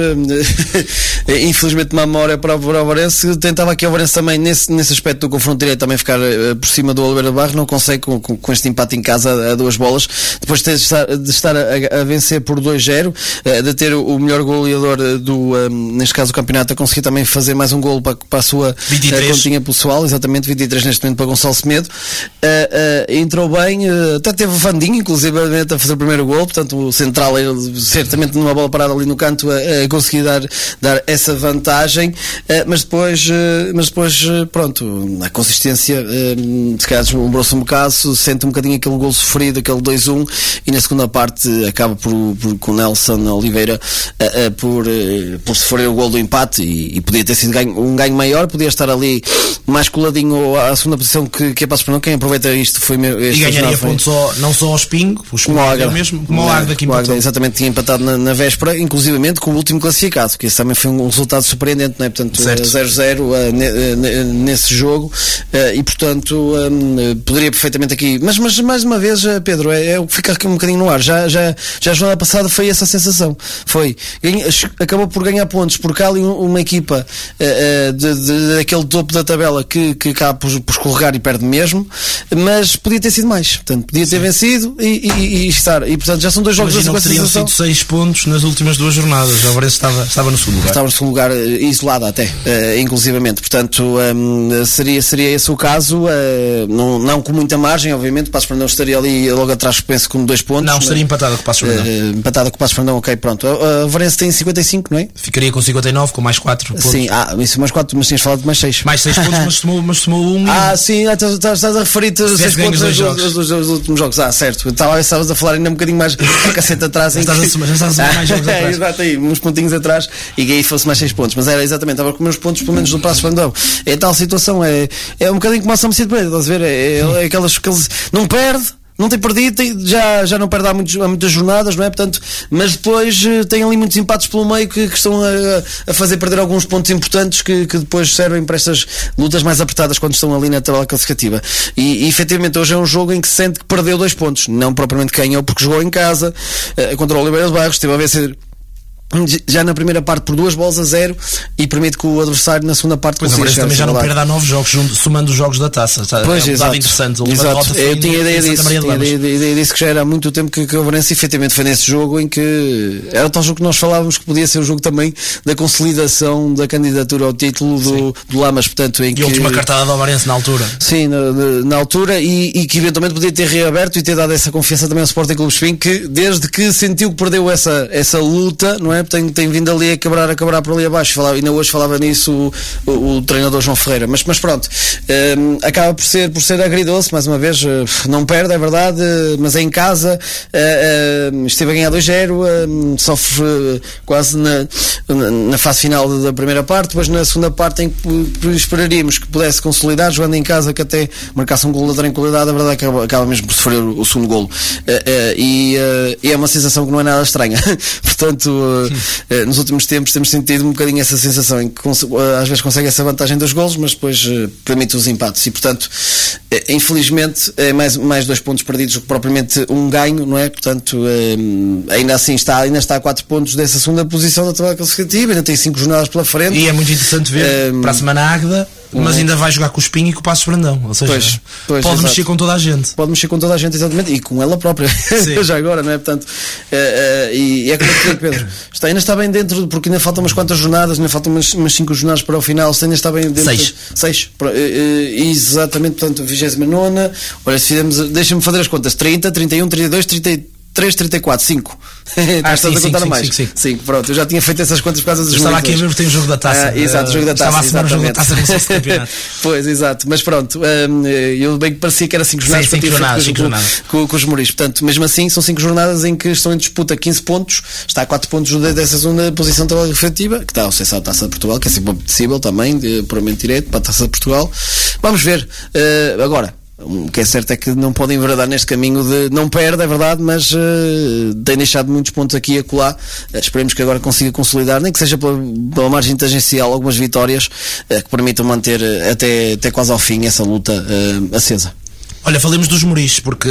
infelizmente uma memória para o Alvarense, tentava aqui o Alvarense também nesse, nesse aspecto do confronto direto também ficar por cima do Oliveira do Bairro, não consegue com, com, com este empate em casa a duas bolas, depois de estar, de estar a, a vencer por dois zero, de ter o melhor goleador do, um, neste caso do campeonato, a conseguir também fazer mais um golo para, para a sua a continha pessoal, exatamente, vinte e três neste momento para Gonçalo Semedo, uh, uh, entrou bem, uh, até teve o Vandinho inclusive a fazer o primeiro golo, portanto o central ele, certamente numa bola parada ali no canto a, a conseguir dar, dar essa vantagem, uh, mas depois uh, mas depois uh, pronto, a consistência uh, se calhar deslumbrou-se um bocado, sente um bocadinho aquele golo sofrido, aquele dois um, e na segunda parte acaba por, por com o Nelson Oliveira uh, uh, por, uh, por sofrer o gol do empate e, e podia ter sido ganho, um ganho maior, podia estar ali mais coladinho à segunda posição que, que é Passos Ferreira. Quem aproveita isto foi meu, e ganharia pontos só, não só aos Pingo, os como o mesmo, como o Águeda que empatou. Exatamente, tinha empatado na, na véspera, inclusivamente com o último classificado, que esse também foi um resultado surpreendente, não é? Portanto, zero zero uh, ne, ne, nesse jogo uh, e portanto um, poderia perfeitamente aqui, mas, mas mais uma vez, Pedro, é, é o que fica aqui um bocadinho no ar. Já, já, já a jornada passada foi essa sensação. Foi, ganha, acabou por ganhar pontos, porque há ali uma equipa uh, de, de, daquele topo da tabela que, que acaba por, por escorregar e perde mesmo, mas podia ter sido mais. Portanto, podia ter Sim. vencido e, e, e estar. E portanto já são dois jogos Imagina, teriam sido seis pontos nas últimas duas jornadas. O Alvarense estava, estava no segundo lugar. Estava no segundo lugar, isolado até, uh, inclusivamente. Portanto, um, seria, seria esse o caso. Uh, não, não com muita margem, obviamente. Passos Ferreira não estaria ali logo atrás, penso, com dois pontos. Não, estaria empatada com o Passos Ferreira. Uh, empatada com o Passos Ferreira, ok, pronto. O Alvarense tem cinquenta e cinco, não é? Ficaria com cinquenta e nove, com mais quatro pontos. Sim, ah, isso mais quatro, mas tinhas falado de mais seis. Mais seis pontos, mas tomou, mas tomou um. Ah, sim, ah, estás, estás a referir-te a seis pontos dos dois, dois, dois últimos jogos. Ah, certo. Estava, estavas a falar ainda um bocadinho mais a cacete atrás. Já estás a somar, já estás a somar mais jogos atrás. Exato, aí, uns pontinhos atrás e que aí fosse mais seis pontos. Mas era exatamente, estava com meus pontos, pelo menos do Passos Ferreira. É tal situação, é, é um bocadinho como a São Vicente Pereira, estás a ver? É, é, é aquelas que eles não perde. Não tem perdido, tem, já, já não perde há, muitos, há muitas jornadas, não é? Portanto, mas depois uh, tem ali muitos empates pelo meio que, que estão a, a fazer perder alguns pontos importantes que, que depois servem para estas lutas mais apertadas quando estão ali na tabela classificativa. E, e efetivamente hoje é um jogo em que se sente que perdeu dois pontos, não propriamente ganhou porque jogou em casa uh, contra o Oliveira do Bairro, esteve a vencer já na primeira parte por duas bolas a zero e permite que o adversário na segunda parte pois consiga também já não perde há nove jogos somando os jogos da taça. Pois, é um dado interessante. Exato. Eu tinha ideia disso, tinha ideia, ideia disso que já era há muito tempo que, que o Alvarense efetivamente foi nesse jogo em que era o tal jogo que nós falávamos que podia ser o jogo também da consolidação da candidatura ao título do, do Lamas, portanto, em e que... a última cartada do Alvarense na altura. Sim, na, na altura e, e que eventualmente podia ter reaberto e ter dado essa confiança também ao Sporting Clube Espinho, que desde que sentiu que perdeu essa, essa luta, não é? Tem, tem vindo ali a quebrar, a quebrar por ali abaixo. Falava, ainda hoje falava nisso o, o, o treinador João Ferreira, mas, mas pronto, um, acaba por ser, por ser agridoce, mais uma vez, uh, não perde, é verdade, uh, mas é em casa, uh, uh, esteve a ganhar dois zero, uh, sofre uh, quase na, na, na fase final da primeira parte, depois na segunda parte em que esperaríamos que pudesse consolidar, jogando em casa, que até marcasse um golo da tranquilidade, a verdade é que acaba, acaba mesmo por sofrer o, o segundo golo. Uh, uh, e, uh, e é uma sensação que não é nada estranha. Portanto, uh, uh, nos últimos tempos temos sentido um bocadinho essa sensação em que às vezes consegue essa vantagem dos golos, mas depois uh, permite os empates e portanto uh, infelizmente é mais, mais dois pontos perdidos do que propriamente um ganho, não é? Portanto uh, ainda assim está, ainda está a quatro pontos dessa segunda posição da tabela classificativa, ainda tem cinco jornadas pela frente e é muito interessante ver uh, para a semana Águeda Mas ainda vai jogar com o Espinho e com o Passos Brandão, ou seja, pois, pois, pode exato. mexer com toda a gente. Pode mexer com toda a gente, exatamente, e com ela própria, já agora, não é? Portanto, uh, uh, e é como eu te digo, Pedro, está, ainda está bem dentro, porque ainda faltam umas quantas jornadas, ainda faltam umas, umas cinco jornadas para o final, ainda está bem dentro. Seis. Seis. Uh, uh, exatamente, portanto, vigésima nona. Olha, se fizermos, deixa-me fazer as contas: trinta, trinta e um, trinta e dois, trinta e três, trinta e quatro, cinco. Ah, estás sim, a contar sim, mais? sim, sim. Sim, pronto, eu já tinha feito essas contas por causa dos Estava aqui a ver porque tem o jogo da taça. Ah, exato, o jogo da taça. Estava a semana o jogo da taça como se fosse campeonato. Pois, exato, mas pronto, um, eu bem que parecia que era cinco jornadas, sim, cinco jornadas, com, cinco jornadas. Com, com, com os Mouris. Portanto, mesmo assim, são cinco jornadas em que estão em disputa quinze pontos, está a quatro pontos dessa segunda posição tabela efetiva, que está ao acesso à Taça de Portugal, que é sempre possível também, de, puramente direito, para a Taça de Portugal. Vamos ver. Uh, agora. O que é certo é que não podem enveredar neste caminho de não perde, é verdade, mas uh, tem deixado muitos pontos aqui e acolá. Uh, esperemos que agora consiga consolidar, nem que seja pela, pela margem tangencial, algumas vitórias uh, que permitam manter uh, até, até quase ao fim essa luta uh, acesa. Olha, falemos dos Mouris, porque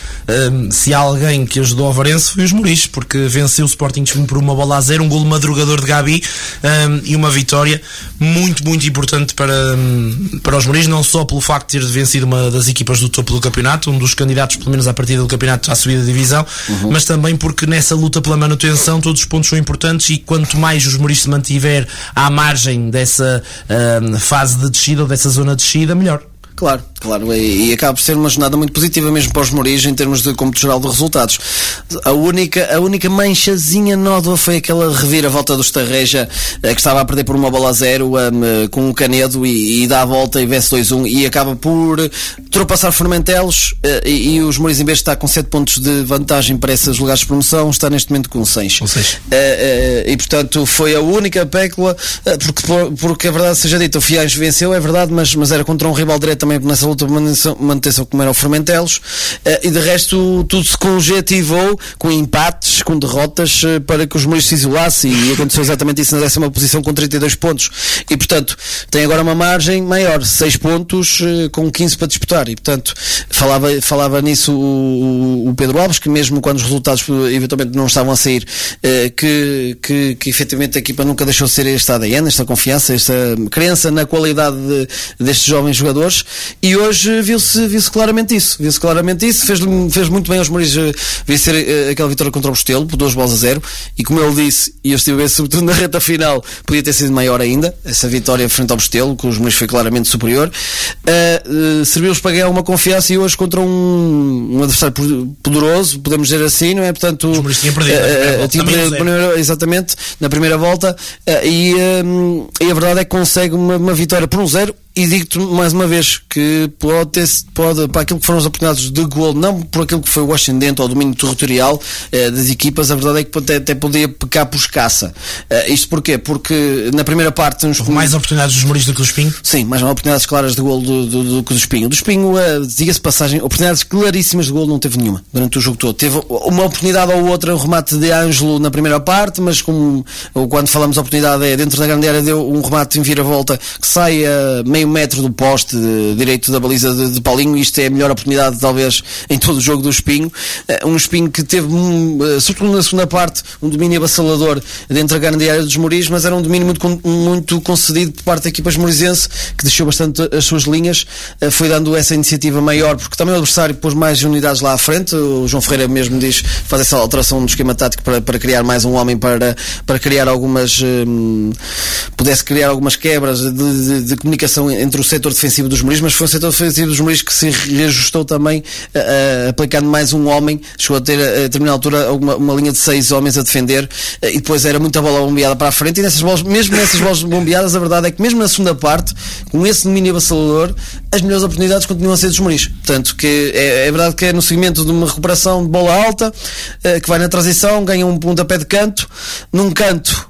um, se há alguém que ajudou ao Varense foi os Mouris, porque venceu o Sporting por uma bola a zero, um golo madrugador de Gabi um, e uma vitória muito, muito importante para, um, para os Mouris, não só pelo facto de ter vencido uma das equipas do topo do campeonato, um dos candidatos pelo menos à partida do campeonato à subida de divisão, uhum. mas também porque nessa luta pela manutenção todos os pontos são importantes e quanto mais os Mouris se mantiver à margem dessa um, fase de descida ou dessa zona de descida, melhor. Claro, claro, e, e acaba por ser uma jornada muito positiva mesmo para os Mouris em termos de cômputo geral de resultados. A única, a única manchazinha nódoa foi aquela reviravolta do Estarreja, eh, que estava a perder por uma bola a zero um, com o Canedo e, e dá a volta e vence dois a um e acaba por ultrapassar Formentelos eh, e, e os Mouris, em vez de estar com sete pontos de vantagem para esses lugares de promoção, está neste momento com seis. Ou seja. Eh, eh, e portanto foi a única pécula, eh, porque, porque a verdade seja dita, o Fiães venceu, é verdade, mas, mas era contra um rival direto também nessa luta de manutenção como era o Formentelos, uh, e de resto tudo se conjetivou com empates, com derrotas, uh, para que os Mouris se isolassem, e aconteceu exatamente isso na décima posição com trinta e dois pontos e portanto tem agora uma margem maior, seis pontos uh, com quinze para disputar e portanto falava, falava nisso o, o Pedro Alves, que mesmo quando os resultados eventualmente não estavam a sair, uh, que, que, que efetivamente a equipa nunca deixou de ser este A D N, esta confiança, esta crença na qualidade de, destes jovens jogadores. E hoje viu-se, viu-se claramente isso, viu-se claramente isso, fez, fez muito bem aos Mouris vencer uh, aquela vitória contra o Restelo por duas bolas a zero, e como ele disse, e eu estive a ver sobretudo na reta final, podia ter sido maior ainda, essa vitória frente ao Restelo, que os Mouris foi claramente superior, uh, uh, serviu-os para ganhar uma confiança e hoje contra um, um adversário poderoso, podemos dizer assim, não é? Portanto, os Mouris tinham perdido, uh, uh, tinha perdido primeira, exatamente, na primeira volta, uh, e, uh, e a verdade é que consegue uma, uma vitória por um zero. E digo-te mais uma vez que pode, ter, pode, para aquilo que foram as oportunidades de gol, não por aquilo que foi o ascendente ou o domínio territorial eh, das equipas, a verdade é que até, até podia pecar por escassa. Eh, isto porquê? Porque na primeira parte uns... Houve mais oportunidades dos Mouris do que do Espinho? Sim, mais oportunidades claras de gol do, do, do que do Espinho. Do Espinho, eh, diga-se passagem, oportunidades claríssimas de gol não teve nenhuma durante o jogo todo. Teve uma oportunidade ou outra, um remate de Ângelo na primeira parte, mas como, quando falamos de oportunidade é dentro da grande área, deu um remate em vira-volta que sai a meio metro do poste de, direito da baliza de, de Paulinho. Isto é a melhor oportunidade talvez em todo o jogo do Espinho, uh, um Espinho que teve um, sobretudo na segunda parte um domínio avassalador dentro da grande área dos Mouris, mas era um domínio muito, muito concedido por parte da equipa morizense, que deixou bastante as suas linhas, uh, foi dando essa iniciativa maior, porque também o adversário pôs mais unidades lá à frente. O João Ferreira mesmo diz faz essa alteração do esquema tático para, para criar mais um homem, para, para criar algumas um, pudesse criar algumas quebras de, de, de comunicação entre o setor defensivo dos Mouris, mas foi o setor defensivo dos Mouris que se reajustou também, uh, aplicando mais um homem, chegou a ter a determinada altura uma, uma linha de seis homens a defender, uh, e depois era muita bola bombeada para a frente, e nessas bolas, mesmo nessas bolas bombeadas, a verdade é que mesmo na segunda parte, com esse domínio avassalador, as melhores oportunidades continuam a ser dos Mouris. Portanto, que é, é verdade que é no seguimento de uma recuperação de bola alta, uh, que vai na transição, ganha um pontapé de canto, num canto,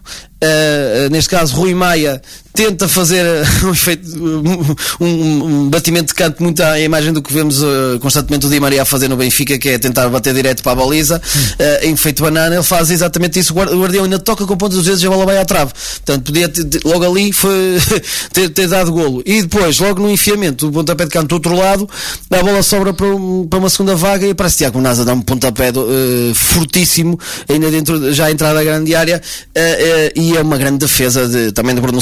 Uh, neste caso Rui Maia tenta fazer uh, um, efeito, um, um batimento de canto muito à imagem do que vemos uh, constantemente o Di Maria a fazer no Benfica, que é tentar bater direto para a baliza, uh, em efeito banana. Ele faz exatamente isso, o Guardião ainda toca com a ponta dos dedos e a bola vai à trave, portanto podia ter, logo ali foi, ter, ter dado golo, e depois logo no enfiamento o pontapé de canto do outro lado, a bola sobra para, um, para uma segunda vaga e aparece Tiago Nasa a dar um pontapé uh, fortíssimo ainda dentro, já a entrada da grande área, uh, uh, e é uma grande defesa de, também de Bruno Silva, que vai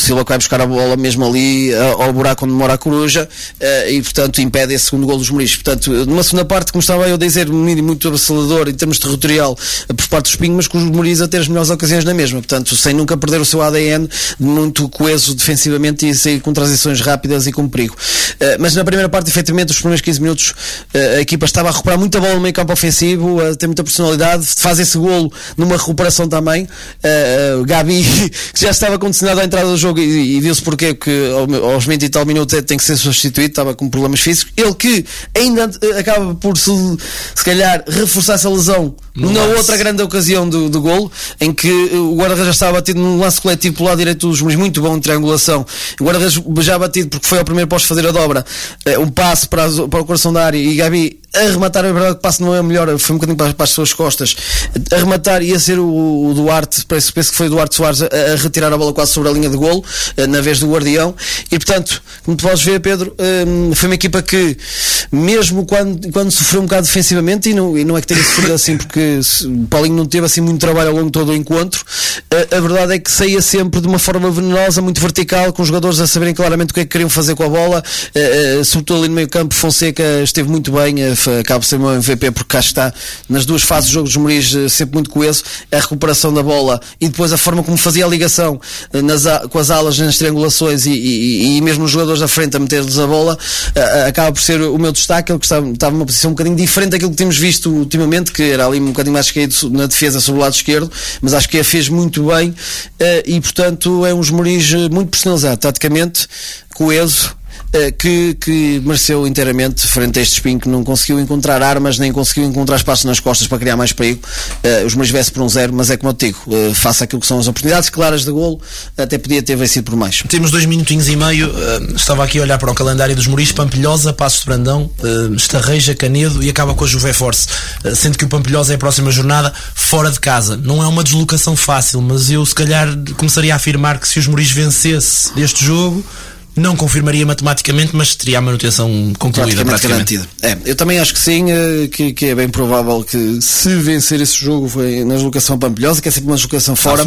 buscar a bola mesmo ali ao buraco onde mora a Coruja, uh, e portanto impede esse segundo gol dos Moris. Portanto, numa segunda parte, como estava eu a dizer, um mínimo muito avassalador em termos territorial uh, por parte do Espinho, mas com os Moris a ter as melhores ocasiões na mesma, portanto, sem nunca perder o seu A D N, muito coeso defensivamente e sair com transições rápidas e com perigo. Uh, mas na primeira parte, efetivamente, os primeiros quinze minutos, uh, a equipa estava a recuperar muita bola no meio campo ofensivo, a ter muita personalidade, faz esse golo numa recuperação também. Uh, uh, Gabi, que já estava condicionado à entrada do jogo, e, e viu-se porque que aos vinte e tal minutos tem que ser substituído, estava com problemas físicos. Ele que ainda uh, acaba por se, se calhar reforçar essa lesão no na lance. Outra grande ocasião do, do golo, em que o guarda-redes já estava batido num lance coletivo pelo lado direito dos Moris, muito bom em triangulação. O guarda-redes já batido porque foi ao primeiro posto fazer a dobra, uh, um passe para, as, para o coração da área, e Gabi a rematar, a verdade que o passe não é melhor, foi um bocadinho para, para as suas costas, a rematar, ia ser o, o Duarte, penso, penso que foi o Duarte Soares a, a retirar a bola quase sobre a linha de golo, na vez do Guardião, e portanto, como tu podes ver, Pedro, um, foi uma equipa que, mesmo quando, quando sofreu um bocado defensivamente, e não, e não é que tenha sofrido assim, porque o Paulinho não teve assim muito trabalho ao longo de todo o encontro, a, a verdade é que saía sempre de uma forma venenosa, muito vertical, com os jogadores a saberem claramente o que é que queriam fazer com a bola, uh, uh, sobretudo ali no meio campo. Fonseca esteve muito bem, uh, acaba por ser o meu M V P, porque cá está nas duas fases do jogo dos Moris, sempre muito coeso, a recuperação da bola e depois a forma como fazia a ligação nas, com as alas nas triangulações, e, e, e mesmo os jogadores da frente a meter-lhes a bola, acaba por ser o meu destaque. Ele que estava, estava numa posição um bocadinho diferente daquilo que tínhamos visto ultimamente, que era ali um bocadinho mais caído na defesa sobre o lado esquerdo, mas acho que a fez muito bem, e portanto é uns Moris muito personalizado, taticamente coeso, Que, que mereceu inteiramente frente a este Espinho, que não conseguiu encontrar armas, nem conseguiu encontrar espaço nas costas para criar mais perigo. Uh, os Moris vencem por um zero, mas é como eu te digo, uh, face àquilo que são as oportunidades claras de golo, até podia ter vencido por mais. Temos dois minutinhos e meio. Uh, estava aqui a olhar para o calendário dos Moris: Pampilhosa, Passos de Brandão, uh, Estarreja, Canedo, e acaba com a Juvé Force, uh, sendo que o Pampilhosa é a próxima jornada fora de casa. Não é uma deslocação fácil, mas eu se calhar começaria a afirmar que se os Moris vencesse este jogo, não confirmaria matematicamente, mas teria a manutenção concluída praticamente. Garantida. É, eu também acho que sim, que, que é bem provável que, se vencer esse jogo foi na deslocação Pampilhosa, que é sempre uma deslocação fora,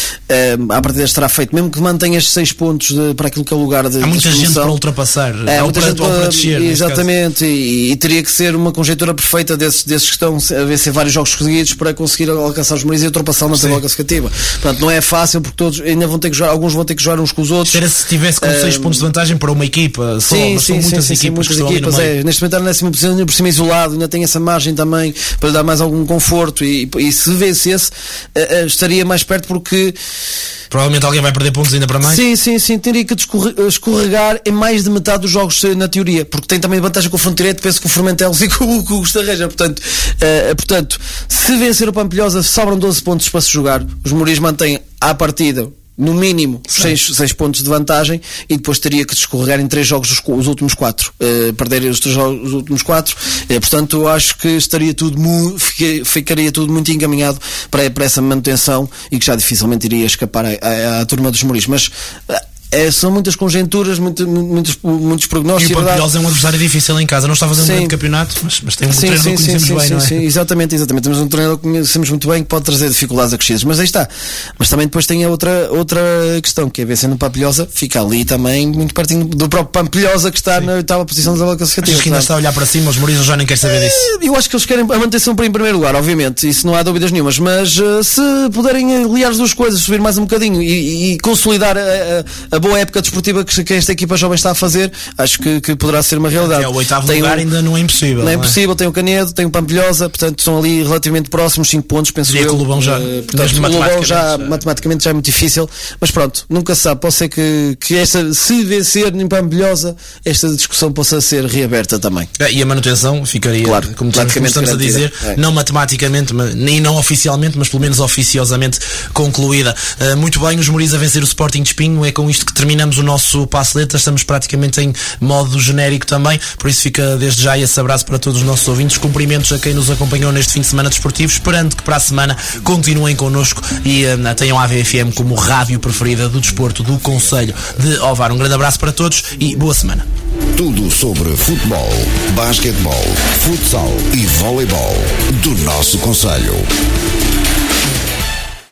é, à partida estará feito, mesmo que mantenha estes seis pontos de, para aquilo que é o lugar de. Há muita gente para ultrapassar, é, muita para, gente para, para descer. Exatamente, e, e teria que ser uma conjectura perfeita desses, desses que estão a vencer vários jogos seguidos para conseguir alcançar os Moris e ultrapassar na tabela classificativa. Portanto, não é fácil, porque todos ainda vão ter que jogar, alguns vão ter que jogar uns com os outros. Era se tivesse com seis um, pontos de vantagem para uma equipa só, sim, mas sim, são muitas sim, equipas sim, que muitas equipas, é, neste momento está na décima posição, ainda por cima isolado, ainda tem essa margem também para lhe dar mais algum conforto, e, e se vencesse uh, uh, estaria mais perto, porque provavelmente alguém vai perder pontos ainda para mais. Sim, sim, sim, teria que escorregar em mais de metade dos jogos na teoria, porque tem também vantagem com o Fronte Direito, penso que o Formentelos e com, com o Estarreja, portanto, uh, portanto, se vencer o Pampilhosa sobram doze pontos para se jogar, os Moris mantêm à partida no mínimo seis pontos de vantagem, e depois teria que descorregar em três jogos os, os últimos quatro, uh, perder os, os últimos quatro, uh, portanto eu acho que estaria tudo mu, fiquei, ficaria tudo muito encaminhado para, para essa manutenção, e que já dificilmente iria escapar à, à, à turma dos Moris, mas uh, É, são muitas conjecturas, muito, muitos, muitos prognósticos. E o Pampilhosa é um adversário difícil em casa. Não está a fazer um grande campeonato, mas, mas tem um sim, treinador sim, que conhecemos sim, bem, sim, não é? Sim, exatamente, exatamente. Temos um treinador que conhecemos muito bem, que pode trazer dificuldades acrescidas, mas aí está. Mas também depois tem a outra, outra questão, que é vencendo o Pampilhosa, fica ali também muito pertinho do próprio Pampilhosa, que está sim. na oitava posição da tabela classificativa. Acho que ainda está a olhar para cima, os Moris já nem querem saber disso. Eu acho que eles querem a manutenção em primeiro lugar, obviamente, isso não há dúvidas nenhumas, mas uh, se puderem aliar as duas coisas, subir mais um bocadinho e, e consolidar a, a, a boa época desportiva que, que esta equipa jovem está a fazer, acho que, que poderá ser uma realidade. É, o oitavo tem lugar um, ainda não é impossível. Não é não impossível, é? Tem o Canedo, tem o Pampilhosa, portanto estão ali relativamente próximos, cinco pontos, penso e eu. E o Lobão já, uh, portanto, o Lobão já, matematicamente já é muito difícil, mas pronto, nunca se sabe, pode ser que, que esta, se vencer em Pampilhosa, esta discussão possa ser reaberta também. É, e a manutenção ficaria, claro, como, como estamos a dizer, é. não matematicamente, nem não oficialmente, mas pelo menos oficiosamente concluída. Uh, muito bem, os Moris a vencer o Sporting de Espinho. É com isto que terminamos o nosso Passo Letra. Estamos praticamente em modo genérico também, por isso fica desde já esse abraço para todos os nossos ouvintes, cumprimentos a quem nos acompanhou neste fim de semana desportivo, esperando que para a semana continuem connosco e uh, tenham a A V F M como rádio preferida do desporto do Concelho de Ovar. Um grande abraço para todos e boa semana. Tudo sobre futebol, basquetebol, futsal e voleibol do nosso concelho.